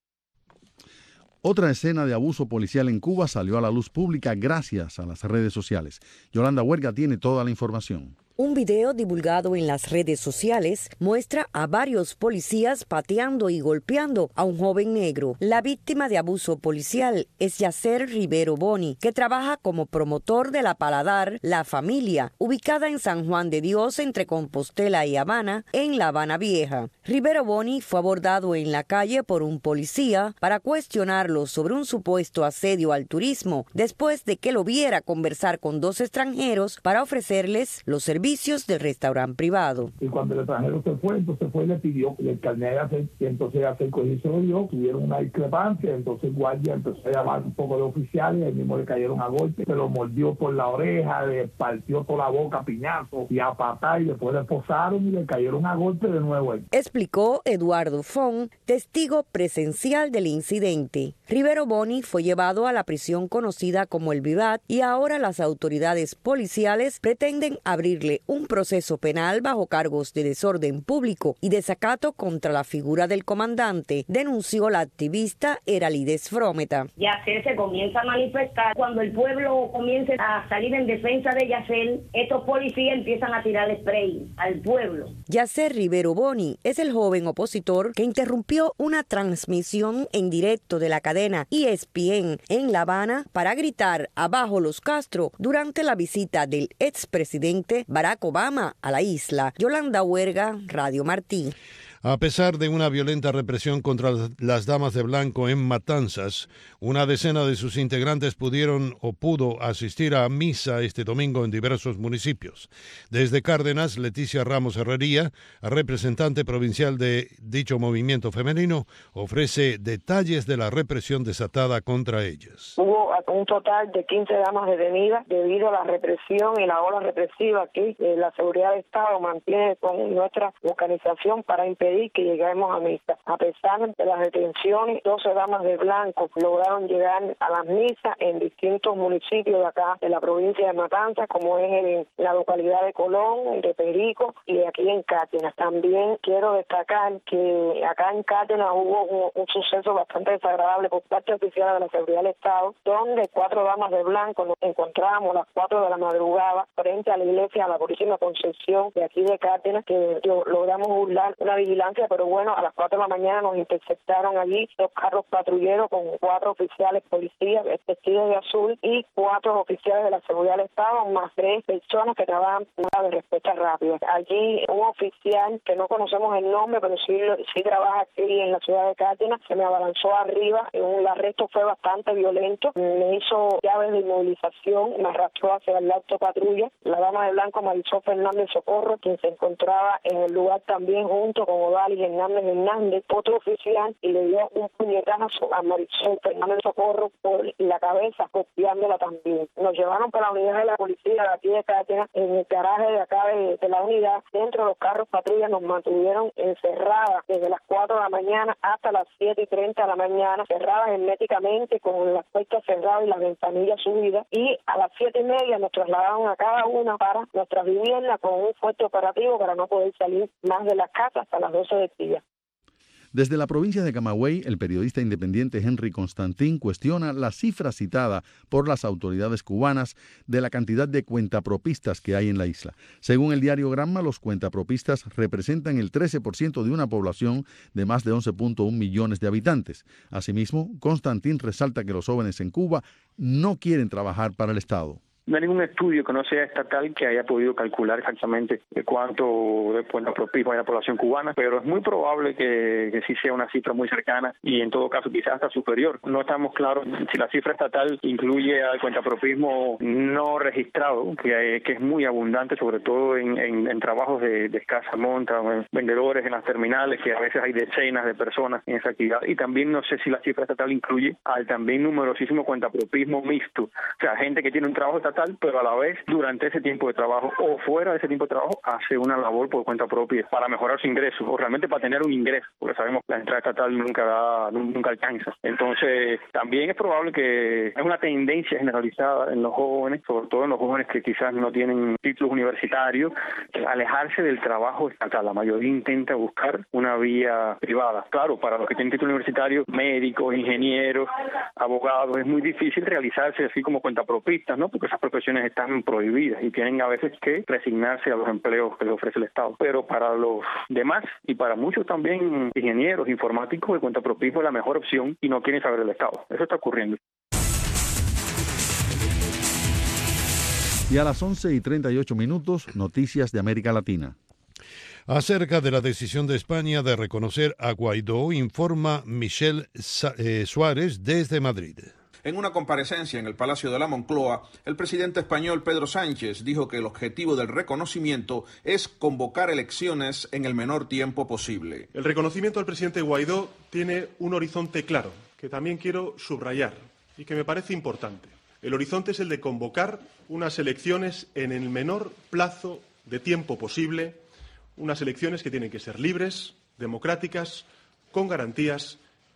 Otra escena de abuso policial en Cuba salió a la luz pública gracias a las redes sociales. Yolanda Huerga tiene toda la información. Un video divulgado en las redes sociales muestra a varios policías pateando y golpeando a un joven negro. La víctima de abuso policial es Yacer Rivero Boni, que trabaja como promotor de la Paladar La Familia, ubicada en San Juan de Dios entre Compostela y Habana, en La Habana Vieja. Rivero Boni fue abordado en la calle por un policía para cuestionarlo sobre un supuesto asedio al turismo, después de que lo viera conversar con dos extranjeros para ofrecerles los servicios del restaurante privado. Y cuando el extranjero se fue, entonces fue y le pidió el carnet de hacer, y entonces hacer y se lo dio, tuvieron una discrepancia, entonces el guardia empezó a llamar un poco de oficiales, y ahí mismo le cayeron a golpe, se lo mordió por la oreja, le partió toda la boca a piñazo y a patar, y después le esposaron y le cayeron a golpe de nuevo. Explicó Eduardo Fon, testigo presencial del incidente. Rivero Boni fue llevado a la prisión conocida como el Vivat, y ahora las autoridades policiales pretenden abrirle abrirle un proceso penal bajo cargos de desorden público y desacato contra la figura del comandante, denunció la activista Eralides Frometa. Yacer se comienza a manifestar. Cuando el pueblo comience a salir en defensa de Yacer, estos policías empiezan a tirar spray al pueblo. Yacer Rivero Boni es el joven opositor que interrumpió una transmisión en directo de la cadena E S P N en La Habana para gritar abajo los Castro durante la visita del expresidente Barack Obama a la isla. Yolanda Huerga, Radio Martí. A pesar de una violenta represión contra las damas de blanco en Matanzas, una decena de sus integrantes pudieron o pudo asistir a misa este domingo en diversos municipios. Desde Cárdenas, Leticia Ramos Herrería, representante provincial de dicho movimiento femenino, ofrece detalles de la represión desatada contra ellas. Hubo un total de quince damas detenidas debido a la represión y la ola represiva que eh, la seguridad del Estado mantiene con nuestra organización para impedir que lleguemos a misa. A pesar de las detenciones, doce damas de blanco lograron llegar a las misas en distintos municipios de acá, de la provincia de Matanzas, como es en la localidad de Colón, de Perico y aquí en Cárdenas. También quiero destacar que acá en Cárdenas hubo un, un suceso bastante desagradable por parte oficial de la seguridad del Estado, donde cuatro damas de blanco nos encontramos a las cuatro de la madrugada frente a la iglesia, a la Purísima Concepción de aquí de Cárdenas, que logramos burlar una vigilancia, pero bueno, a las cuatro de la mañana nos interceptaron allí dos carros patrulleros con cuatro oficiales policías vestidos de azul y cuatro oficiales de la seguridad del Estado, más tres personas que trabajan de respuesta rápida. Allí un oficial que no conocemos el nombre, pero sí, sí trabaja aquí en la ciudad de Cárdenas, se me abalanzó arriba, el arresto fue bastante violento, me hizo llaves de inmovilización, me arrastró hacia el auto patrulla. La dama de blanco, Marisol Fernández Socorro, quien se encontraba en el lugar también junto con Odalis Hernández Hernández, otro oficial, y le dio un puñetazo a Marisol Fernández Socorro por la cabeza, golpeándola también. Nos llevaron para la unidad de la policía de aquí de Cárdenas, en el garaje de acá de, de la unidad. Dentro de los carros patrullas nos mantuvieron encerradas desde las cuatro de la mañana hasta las siete y treinta de la mañana, cerradas herméticamente con las puertas cerradas y las ventanillas subidas, y a las siete y media nos trasladaron a cada una para nuestras viviendas con un fuerte operativo para no poder salir más de las casas hasta las doce del día. Desde la provincia de Camagüey, el periodista independiente Henry Constantín cuestiona la cifra citada por las autoridades cubanas de la cantidad de cuentapropistas que hay en la isla. Según el diario Granma, los cuentapropistas representan el trece por ciento de una población de más de once punto uno millones de habitantes. Asimismo, Constantín resalta que los jóvenes en Cuba no quieren trabajar para el Estado. No hay ningún estudio que no sea estatal que haya podido calcular exactamente cuánto de cuentapropismo hay en la población cubana, pero es muy probable que, que sí sea una cifra muy cercana y en todo caso quizás hasta superior. No estamos claros si la cifra estatal incluye al cuentapropismo no registrado, que, que es muy abundante, sobre todo en, en, en trabajos de, de escasa monta, en vendedores en las terminales, que a veces hay decenas de personas en esa actividad. Y también no sé si la cifra estatal incluye al también numerosísimo cuentapropismo mixto, o sea, gente que tiene un trabajo estatal, pero a la vez durante ese tiempo de trabajo o fuera de ese tiempo de trabajo hace una labor por cuenta propia para mejorar su ingreso o realmente para tener un ingreso, porque sabemos que la entrada estatal nunca da, nunca alcanza. Entonces también es probable que es una tendencia generalizada en los jóvenes, sobre todo en los jóvenes que quizás no tienen títulos universitarios, alejarse del trabajo estatal. La mayoría intenta buscar una vía privada. Claro, para los que tienen títulos universitarios, médicos, ingenieros, abogados, es muy difícil realizarse así como cuentapropistas, ¿no? Porque esas profesiones están prohibidas y tienen a veces que resignarse a los empleos que les ofrece el Estado. Pero para los demás y para muchos también ingenieros, informáticos, el cuentapropismo es la mejor opción y no quieren saber del Estado. Eso está ocurriendo. Y a las once y treinta y ocho minutos, noticias de América Latina. Acerca de la decisión de España de reconocer a Guaidó, informa Michelle Suárez desde Madrid. En una comparecencia en el Palacio de la Moncloa, el presidente español Pedro Sánchez dijo que el objetivo del reconocimiento es convocar elecciones en el menor tiempo posible. El reconocimiento al presidente Guaidó tiene un horizonte claro, que también quiero subrayar y que me parece importante. El horizonte es el de convocar unas elecciones en el menor plazo de tiempo posible, unas elecciones que tienen que ser libres, democráticas, con garantías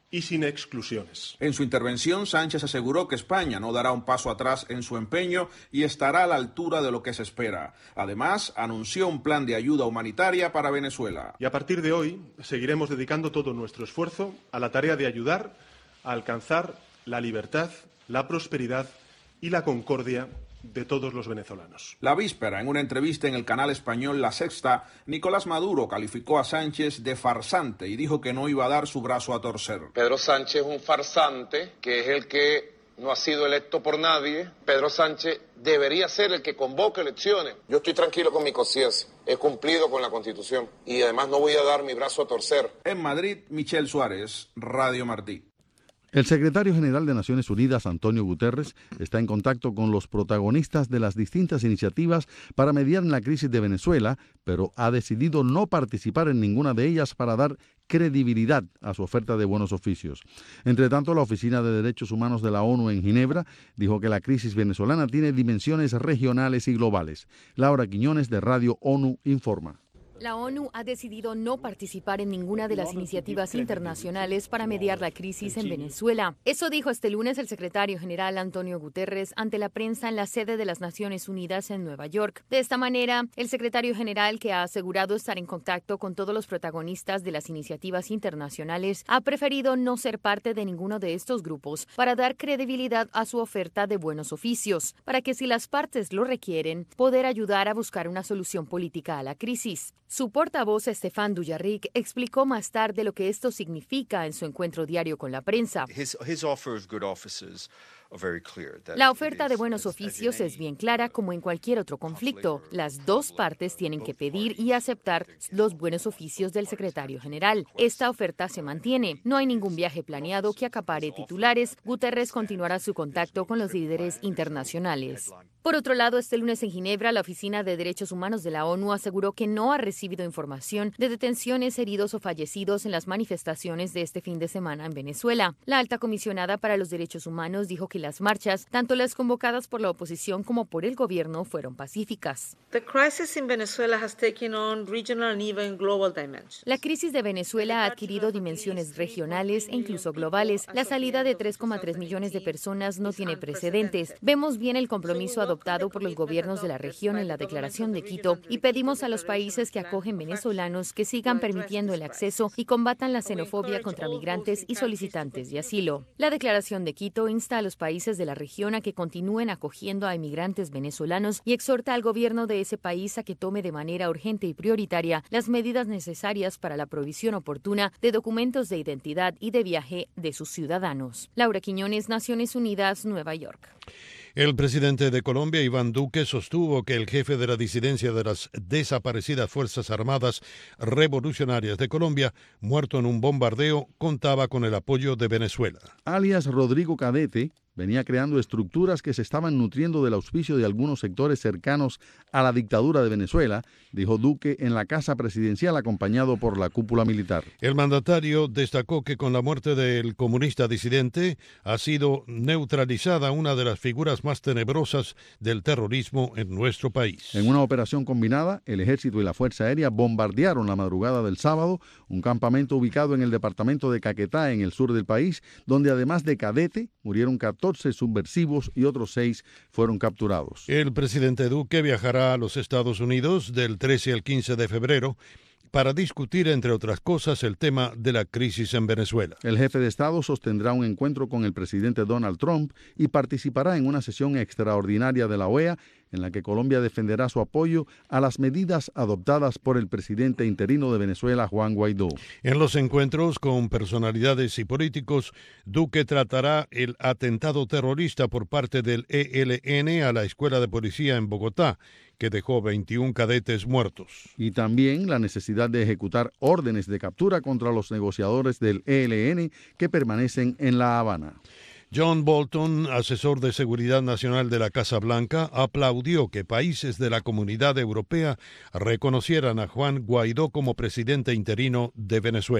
y sin exclusiones. En su intervención, Sánchez aseguró que España no dará un paso atrás en su empeño y estará a la altura de lo que se espera. Además, anunció un plan de ayuda humanitaria para Venezuela. Y a partir de hoy, seguiremos dedicando todo nuestro esfuerzo a la tarea de ayudar a alcanzar la libertad, la prosperidad y la concordia de todos los venezolanos. La víspera, en una entrevista en el canal español La Sexta, Nicolás Maduro calificó a Sánchez de farsante y dijo que no iba a dar su brazo a torcer. Pedro Sánchez es un farsante, que es el que no ha sido electo por nadie. Pedro Sánchez debería ser el que convoque elecciones. Yo estoy tranquilo con mi conciencia, he cumplido con la Constitución y además no voy a dar mi brazo a torcer. En Madrid, Michelle Suárez, Radio Martí. El secretario general de Naciones Unidas, Antonio Guterres, está en contacto con los protagonistas de las distintas iniciativas para mediar en la crisis de Venezuela, pero ha decidido no participar en ninguna de ellas para dar credibilidad a su oferta de buenos oficios. Entre tanto, la Oficina de Derechos Humanos de la ONU en Ginebra dijo que la crisis venezolana tiene dimensiones regionales y globales. Laura Quiñones, de Radio ONU, informa. La ONU ha decidido no participar en ninguna de las iniciativas internacionales para mediar la crisis en Venezuela. Eso dijo este lunes el secretario general Antonio Guterres ante la prensa en la sede de las Naciones Unidas en Nueva York. De esta manera, el secretario general, que ha asegurado estar en contacto con todos los protagonistas de las iniciativas internacionales, ha preferido no ser parte de ninguno de estos grupos para dar credibilidad a su oferta de buenos oficios, para que si las partes lo requieren, poder ayudar a buscar una solución política a la crisis. Su portavoz, Estefan Dujarric, explicó más tarde lo que esto significa en su encuentro diario con la prensa. His, his offer of good offices are very clear. La oferta de buenos oficios es bien clara, como en cualquier otro conflicto. Las dos partes tienen que pedir y aceptar los buenos oficios del secretario general. Esta oferta se mantiene. No hay ningún viaje planeado que acapare titulares. Guterres continuará su contacto con los líderes internacionales. Por otro lado, este lunes en Ginebra, la Oficina de Derechos Humanos de la ONU aseguró que no ha recibido información de detenciones, heridos o fallecidos en las manifestaciones de este fin de semana en Venezuela. La alta comisionada para los derechos humanos dijo que las marchas, tanto las convocadas por la oposición como por el gobierno, fueron pacíficas. The crisis in Venezuela has taken on regional and even global dimensions. La crisis de Venezuela ha adquirido dimensiones regionales e incluso globales. La salida de tres coma tres millones de personas no tiene precedentes. Vemos bien el compromiso adoptado por los gobiernos de la región en la Declaración de Quito y pedimos a los países que acogen venezolanos que sigan permitiendo el acceso y combatan la xenofobia contra migrantes y solicitantes de asilo. La Declaración de Quito insta a los países de la región a que continúen acogiendo a inmigrantes venezolanos y exhorta al gobierno de ese país a que tome de manera urgente y prioritaria las medidas necesarias para la provisión oportuna de documentos de identidad y de viaje de sus ciudadanos. Laura Quiñones, Naciones Unidas, Nueva York. El presidente de Colombia, Iván Duque, sostuvo que el jefe de la disidencia de las desaparecidas Fuerzas Armadas Revolucionarias de Colombia, muerto en un bombardeo, contaba con el apoyo de Venezuela. Alias Rodrigo Cadete venía creando estructuras que se estaban nutriendo del auspicio de algunos sectores cercanos a la dictadura de Venezuela, dijo Duque en la Casa Presidencial acompañado por la cúpula militar. El mandatario destacó que con la muerte del comunista disidente ha sido neutralizada una de las figuras más tenebrosas del terrorismo en nuestro país. En una operación combinada, el Ejército y la Fuerza Aérea bombardearon la madrugada del sábado un campamento ubicado en el departamento de Caquetá, en el sur del país, donde además de Cadete murieron catorce subversivos y otros seis fueron capturados. El presidente Duque viajará a los Estados Unidos del trece al quince de febrero para discutir, entre otras cosas, el tema de la crisis en Venezuela. El jefe de Estado sostendrá un encuentro con el presidente Donald Trump y participará en una sesión extraordinaria de la O E A en la que Colombia defenderá su apoyo a las medidas adoptadas por el presidente interino de Venezuela, Juan Guaidó. En los encuentros con personalidades y políticos, Duque tratará el atentado terrorista por parte del E L N a la Escuela de Policía en Bogotá, que dejó veintiún cadetes muertos. Y también la necesidad de ejecutar órdenes de captura contra los negociadores del E L N que permanecen en La Habana. John Bolton, asesor de Seguridad Nacional de la Casa Blanca, aplaudió que países de la Comunidad Europea reconocieran a Juan Guaidó como presidente interino de Venezuela.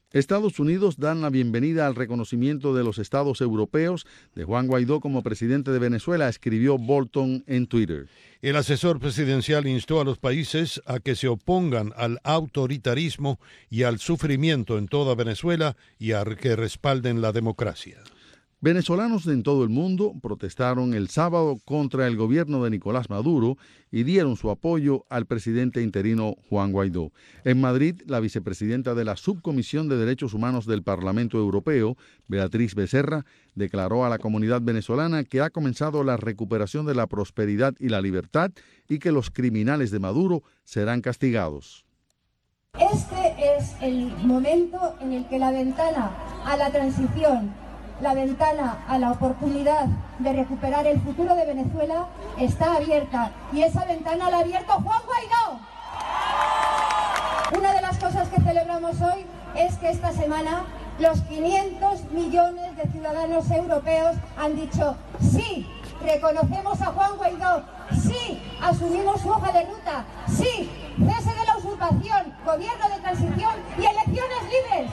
Estados Unidos dan la bienvenida al reconocimiento de los estados europeos de Juan Guaidó como presidente de Venezuela, escribió Bolton en Twitter. El asesor presidencial instó a los países a que se opongan al autoritarismo y al sufrimiento en toda Venezuela y a que respalden la democracia. Venezolanos en todo el mundo protestaron el sábado contra el gobierno de Nicolás Maduro y dieron su apoyo al presidente interino Juan Guaidó. En Madrid, la vicepresidenta de la Subcomisión de Derechos Humanos del Parlamento Europeo, Beatriz Becerra, declaró a la comunidad venezolana que ha comenzado la recuperación de la prosperidad y la libertad y que los criminales de Maduro serán castigados. Este es el momento en el que la ventana a la transición, la ventana a la oportunidad de recuperar el futuro de Venezuela está abierta, y esa ventana la ha abierto Juan Guaidó. Una de las cosas que celebramos hoy es que esta semana los quinientos millones de ciudadanos europeos han dicho sí, reconocemos a Juan Guaidó, sí, asumimos su hoja de ruta, sí, cese de la usurpación, gobierno de transición y elecciones libres.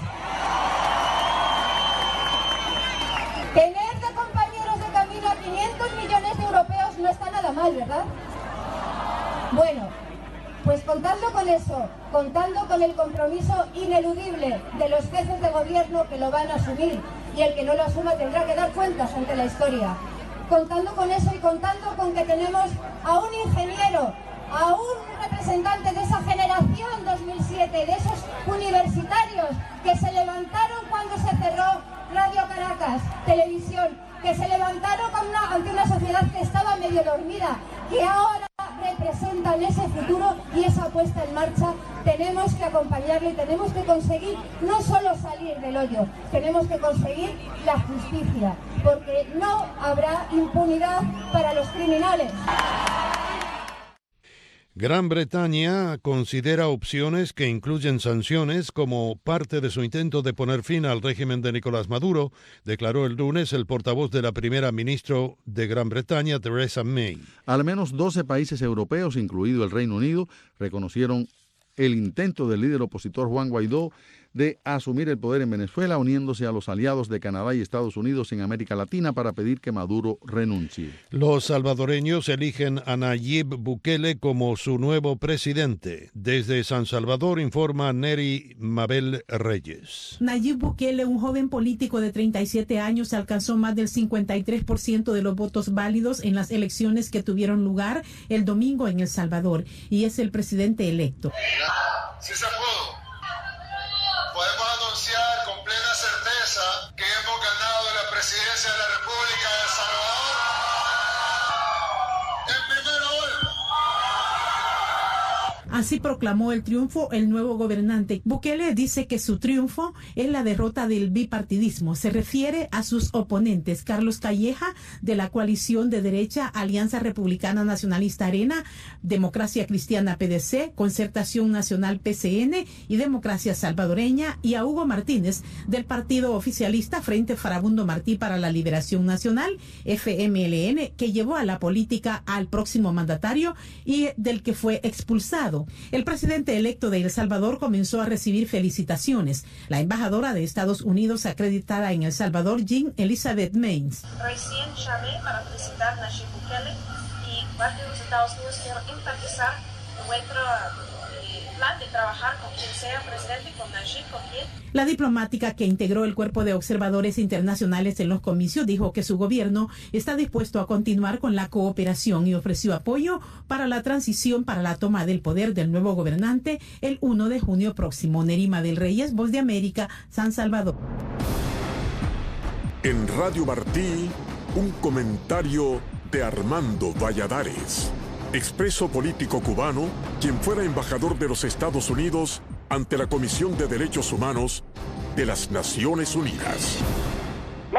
Tener de compañeros de camino a quinientos millones de europeos no está nada mal, ¿verdad? Bueno, pues contando con eso, contando con el compromiso ineludible de los jefes de gobierno que lo van a asumir, y el que no lo asuma tendrá que dar cuentas ante la historia. Contando con eso y contando con que tenemos a un ingeniero, a un representante de esa generación dos mil siete, de esos universitarios que se levantaron cuando se cerró Radio Caracas, televisión, que se levantaron con una, ante una sociedad que estaba medio dormida, que ahora representan ese futuro y esa puesta en marcha. Tenemos que acompañarle y tenemos que conseguir no solo salir del hoyo, tenemos que conseguir la justicia, porque no habrá impunidad para los criminales. Gran Bretaña considera opciones que incluyen sanciones como parte de su intento de poner fin al régimen de Nicolás Maduro, declaró el lunes el portavoz de la primera ministra de Gran Bretaña, Theresa May. Al menos doce países europeos, incluido el Reino Unido, reconocieron el intento del líder opositor Juan Guaidó de asumir el poder en Venezuela, uniéndose a los aliados de Canadá y Estados Unidos en América Latina para pedir que Maduro renuncie. Los salvadoreños eligen a Nayib Bukele como su nuevo presidente. Desde San Salvador informa Neri Mabel Reyes. Nayib Bukele, un joven político de treinta y siete años, alcanzó más del cincuenta y tres por ciento de los votos válidos en las elecciones que tuvieron lugar el domingo en El Salvador, y es el presidente electo. Sí se pudo. Podemos anunciar con plena certeza que hemos ganado la presidencia de la República de El Salvador en primera vuelta. Así proclamó el triunfo el nuevo gobernante. Bukele dice que su triunfo es la derrota del bipartidismo. Se refiere a sus oponentes, Carlos Calleja, de la coalición de derecha Alianza Republicana Nacionalista Arena, Democracia Cristiana P D C, Concertación Nacional P C N y Democracia Salvadoreña, y a Hugo Martínez, del partido oficialista Frente Farabundo Martí para la Liberación Nacional, F M L N, que llevó a la política al próximo mandatario y del que fue expulsado. El presidente electo de El Salvador comenzó a recibir felicitaciones. La embajadora de Estados Unidos acreditada en El Salvador, Jean Elizabeth Mains. Recién llamé para felicitar a Nayib Bukele y parte de los Estados Unidos quiero enfatizar nuestro eh, plan de trabajar con quien sea presidente, con Nayib, con quien. La diplomática que integró el cuerpo de observadores internacionales en los comicios dijo que su gobierno está dispuesto a continuar con la cooperación y ofreció apoyo para la transición para la toma del poder del nuevo gobernante el primero de junio próximo. Nerima del Reyes, Voz de América, San Salvador. En Radio Martí, un comentario de Armando Valladares, expreso político cubano, quien fuera embajador de los Estados Unidos ante la Comisión de Derechos Humanos de las Naciones Unidas. Más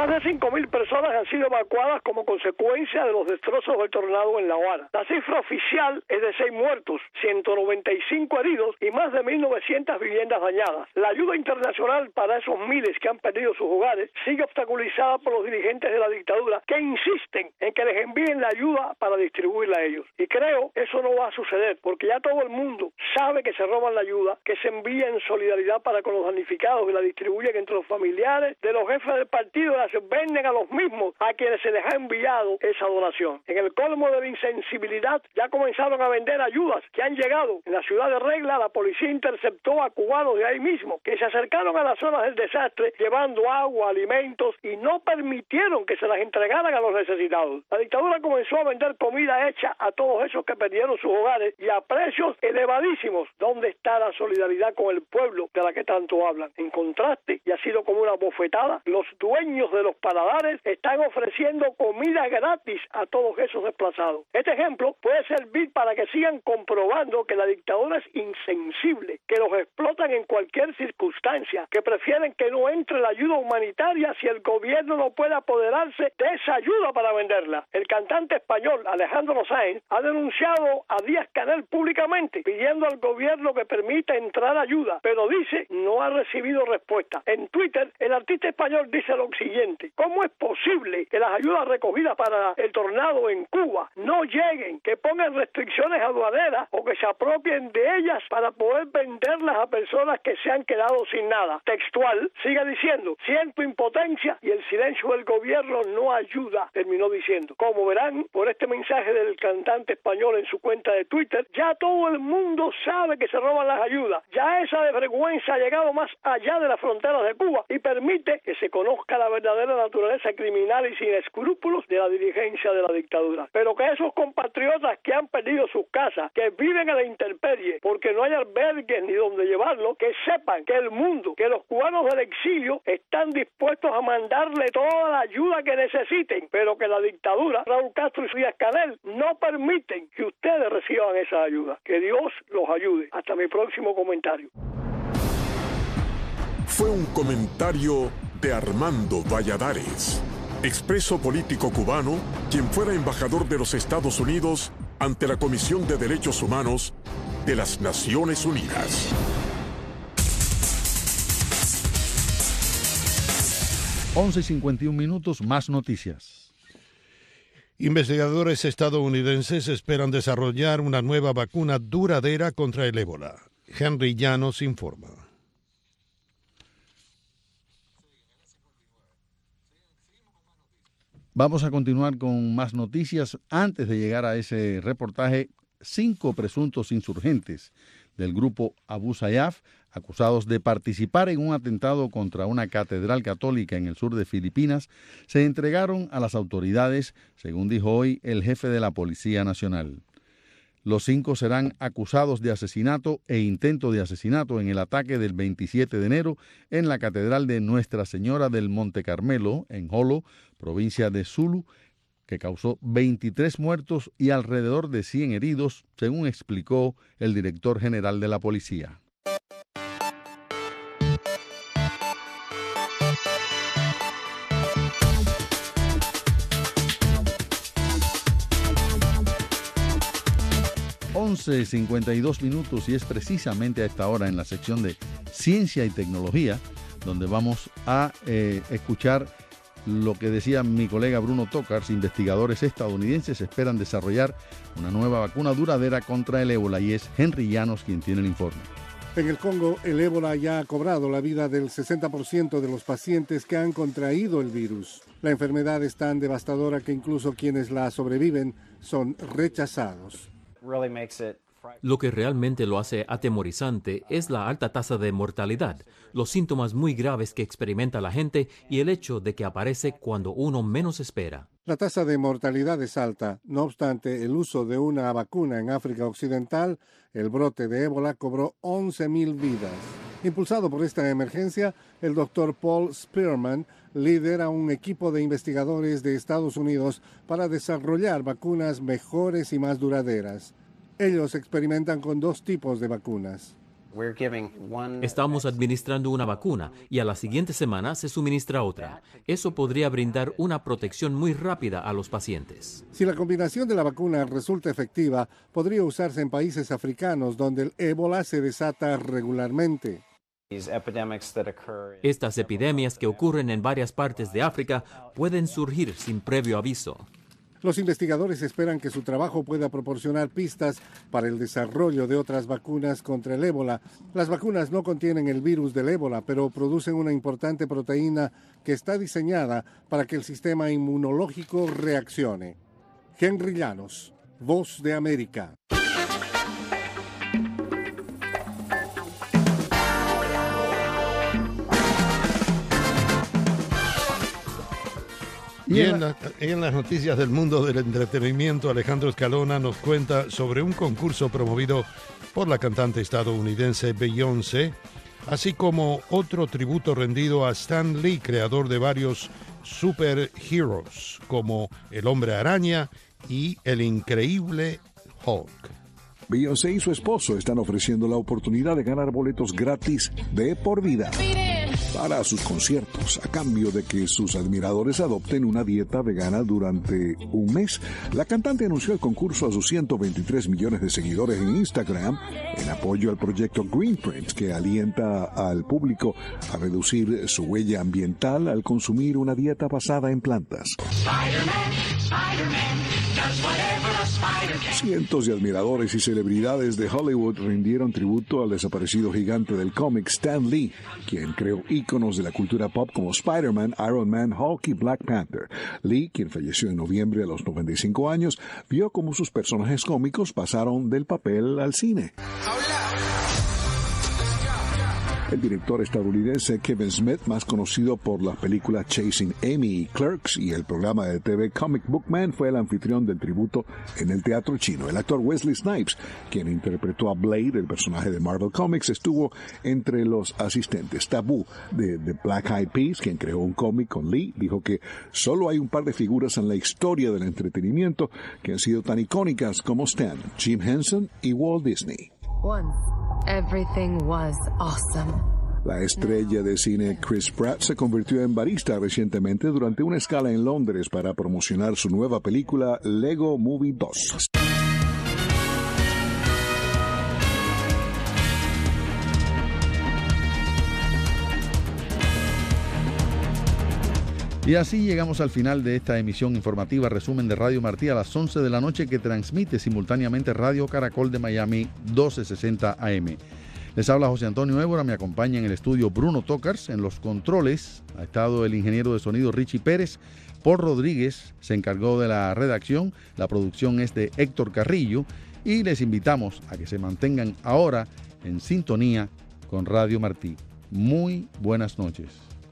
Más de cinco mil personas han sido evacuadas como consecuencia de los destrozos del tornado en La Habana. La cifra oficial es de seis muertos, ciento noventa y cinco heridos y más de mil novecientas viviendas dañadas. La ayuda internacional para esos miles que han perdido sus hogares sigue obstaculizada por los dirigentes de la dictadura que insisten en que les envíen la ayuda para distribuirla a ellos. Y creo eso no va a suceder porque ya todo el mundo sabe que se roban la ayuda, que se envía en solidaridad para con los damnificados y la distribuyen entre los familiares de los jefes del partido y las venden a los mismos a quienes se les ha enviado esa donación. En el colmo de la insensibilidad ya comenzaron a vender ayudas que han llegado. En la ciudad de Regla la policía interceptó a cubanos de ahí mismo que se acercaron a las zonas del desastre llevando agua, alimentos y no permitieron que se las entregaran a los necesitados. La dictadura comenzó a vender comida hecha a todos esos que perdieron sus hogares y a precios elevadísimos. ¿Dónde está la solidaridad con el pueblo de la que tanto hablan? En contraste, y ha sido como una bofetada, los dueños de los paladares están ofreciendo comida gratis a todos esos desplazados. Este ejemplo puede servir para que sigan comprobando que la dictadura es insensible, que los explotan en cualquier circunstancia, que prefieren que no entre la ayuda humanitaria si el gobierno no puede apoderarse de esa ayuda para venderla. El cantante español Alejandro Sanz ha denunciado a Díaz-Canel públicamente pidiendo al gobierno que permita entrar ayuda, pero dice no ha recibido respuesta. En Twitter el artista español dice lo siguiente: ¿cómo es posible que las ayudas recogidas para el tornado en Cuba no lleguen, que pongan restricciones aduaneras o que se apropien de ellas para poder venderlas a personas que se han quedado sin nada? Textual, sigue diciendo, siento impotencia y el silencio del gobierno no ayuda, terminó diciendo. Como verán por este mensaje del cantante español en su cuenta de Twitter, ya todo el mundo sabe que se roban las ayudas, ya esa desvergüenza ha llegado más allá de las fronteras de Cuba y permite que se conozca la verdadera naturaleza criminal y sin escrúpulos de la dirigencia de la dictadura. Pero que esos compatriotas que han perdido sus casas, que viven a la intemperie porque no hay albergues ni donde llevarlo, que sepan que el mundo, que los cubanos del exilio están dispuestos a mandarle toda la ayuda que necesiten, pero que la dictadura, Raúl Castro y Díaz-Canel no permiten que ustedes reciban esa ayuda. Que Dios los ayude. Hasta mi próximo comentario. Fue un comentario de Armando Valladares, expreso político cubano, quien fuera embajador de los Estados Unidos ante la Comisión de Derechos Humanos de las Naciones Unidas. once y cincuenta y un minutos, más noticias. Investigadores estadounidenses esperan desarrollar una nueva vacuna duradera contra el ébola. Henry Llanos informa. Vamos a continuar con más noticias. Antes de llegar a ese reportaje, cinco presuntos insurgentes del grupo Abu Sayyaf, acusados de participar en un atentado contra una catedral católica en el sur de Filipinas, se entregaron a las autoridades, según dijo hoy el jefe de la Policía Nacional. Los cinco serán acusados de asesinato e intento de asesinato en el ataque del veintisiete de enero en la Catedral de Nuestra Señora del Monte Carmelo, en Jolo, provincia de Sulu, que causó veintitrés muertos y alrededor de cien heridos, según explicó el director general de la policía. once cincuenta y dos minutos y es precisamente a esta hora en la sección de Ciencia y Tecnología donde vamos a eh, escuchar lo que decía mi colega Bruno Tocars. Investigadores estadounidenses esperan desarrollar una nueva vacuna duradera contra el ébola y es Henry Llanos quien tiene el informe. En el Congo, el ébola ya ha cobrado la vida del sesenta por ciento de los pacientes que han contraído el virus. La enfermedad es tan devastadora que incluso quienes la sobreviven son rechazados. Lo que realmente lo hace atemorizante es la alta tasa de mortalidad, los síntomas muy graves que experimenta la gente y el hecho de que aparece cuando uno menos espera. La tasa de mortalidad es alta. No obstante, el uso de una vacuna en África Occidental, el brote de ébola cobró once mil vidas. Impulsado por esta emergencia, el doctor Paul Spearman lidera un equipo de investigadores de Estados Unidos para desarrollar vacunas mejores y más duraderas. Ellos experimentan con dos tipos de vacunas. Estamos administrando una vacuna y a la siguiente semana se suministra otra. Eso podría brindar una protección muy rápida a los pacientes. Si la combinación de la vacuna resulta efectiva, podría usarse en países africanos donde el ébola se desata regularmente. Estas epidemias que ocurren en varias partes de África pueden surgir sin previo aviso. Los investigadores esperan que su trabajo pueda proporcionar pistas para el desarrollo de otras vacunas contra el ébola. Las vacunas no contienen el virus del ébola, pero producen una importante proteína que está diseñada para que el sistema inmunológico reaccione. Henry Llanos, Voz de América. Y en, la, en las noticias del mundo del entretenimiento, Alejandro Escalona nos cuenta sobre un concurso promovido por la cantante estadounidense Beyoncé, así como otro tributo rendido a Stan Lee, creador de varios superheroes como el Hombre Araña y el Increíble Hulk. Beyoncé y su esposo están ofreciendo la oportunidad de ganar boletos gratis de por vida para sus conciertos, a cambio de que sus admiradores adopten una dieta vegana durante un mes. La cantante anunció el concurso a sus ciento veintitrés millones de seguidores en Instagram en apoyo al proyecto Greenprint, que alienta al público a reducir su huella ambiental al consumir una dieta basada en plantas. Spider-Man, Spider-Man, does whatever a spider can. Cientos de admiradores y celebridades de Hollywood rindieron tributo al desaparecido gigante del cómic Stan Lee, quien creó íconos de la cultura pop como Spider-Man, Iron Man, Hulk y Black Panther. Lee, quien falleció en noviembre a los noventa y cinco años, vio cómo sus personajes cómicos pasaron del papel al cine. El director estadounidense Kevin Smith, más conocido por las películas Chasing Amy y Clerks y el programa de T V Comic Book Man, fue el anfitrión del tributo en el teatro chino. El actor Wesley Snipes, quien interpretó a Blade, el personaje de Marvel Comics, estuvo entre los asistentes. Taboo, de The Black Eyed Peas, quien creó un cómic con Lee, dijo que solo hay un par de figuras en la historia del entretenimiento que han sido tan icónicas como Stan, Jim Henson y Walt Disney. Once, everything was awesome. La estrella de cine Chris Pratt se convirtió en barista recientemente durante una escala en Londres para promocionar su nueva película Lego Movie dos. Y así llegamos al final de esta emisión informativa resumen de Radio Martí a las once de la noche, que transmite simultáneamente Radio Caracol de Miami doce sesenta A M. Les habla José Antonio Évora, me acompaña en el estudio Bruno Tocars, en los controles ha estado el ingeniero de sonido Richie Pérez, Paul Rodríguez se encargó de la redacción, la producción es de Héctor Carrillo y les invitamos a que se mantengan ahora en sintonía con Radio Martí. Muy buenas noches.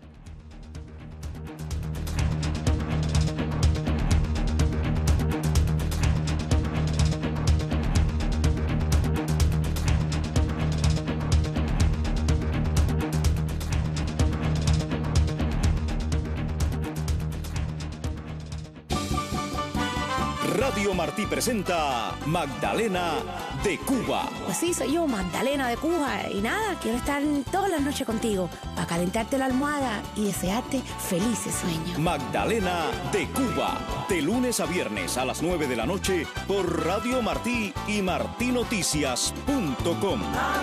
Radio Martí presenta Magdalena de Cuba. Pues sí, soy yo, Magdalena de Cuba. Y nada, quiero estar todas las noches contigo para calentarte la almohada y desearte felices sueños. Magdalena de Cuba, de lunes a viernes a las nueve de la noche por Radio Martí y martí noticias punto com.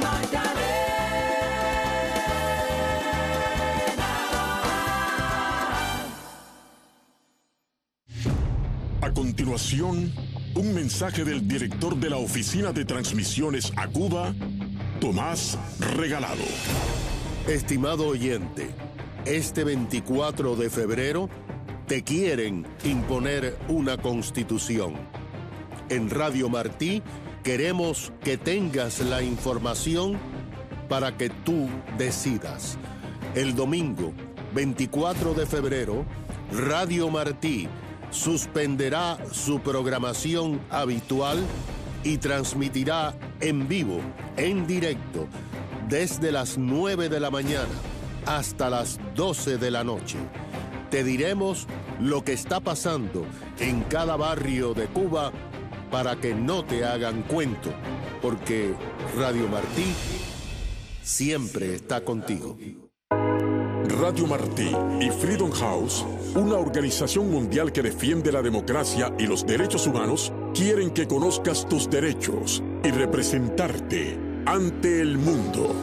A continuación, un mensaje del director de la Oficina de Transmisiones a Cuba, Tomás Regalado. Estimado oyente, este veinticuatro de febrero te quieren imponer una constitución. En Radio Martí queremos que tengas la información para que tú decidas. El domingo veinticuatro de febrero, Radio Martí suspenderá su programación habitual y transmitirá en vivo, en directo, desde las nueve de la mañana hasta las doce de la noche. Te diremos lo que está pasando en cada barrio de Cuba para que no te hagan cuento, porque Radio Martí siempre está contigo. Radio Martí y Freedom House, una organización mundial que defiende la democracia y los derechos humanos, quieren que conozcas tus derechos y representarte ante el mundo.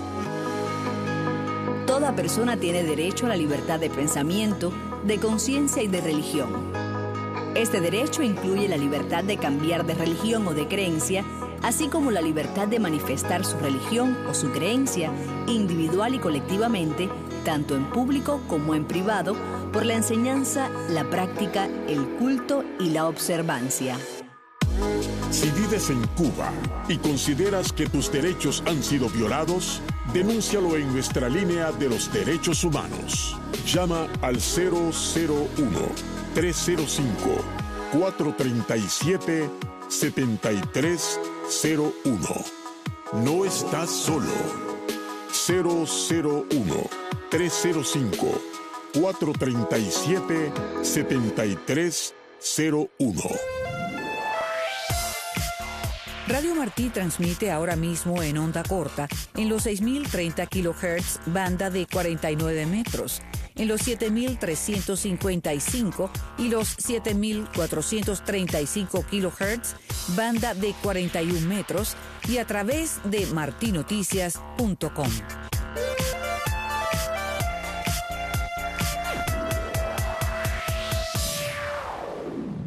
Toda persona tiene derecho a la libertad de pensamiento, de conciencia y de religión. Este derecho incluye la libertad de cambiar de religión o de creencia, así como la libertad de manifestar su religión o su creencia, individual y colectivamente, tanto en público como en privado, por la enseñanza, la práctica, el culto y la observancia. Si vives en Cuba y consideras que tus derechos han sido violados, denúncialo en nuestra línea de los derechos humanos. Llama al cero cero uno, tres cero cinco, cuatro tres siete, siete tres cero uno. No estás solo. cero cero uno, tres cero cinco, cuatro tres siete, siete tres cero uno. Radio Martí transmite ahora mismo en onda corta en los seis mil treinta kilohertz, banda de cuarenta y nueve metros, en los siete mil trescientos cincuenta y cinco y los siete mil cuatrocientos treinta y cinco kilohertz, banda de cuarenta y un metros, y a través de martinoticias punto com.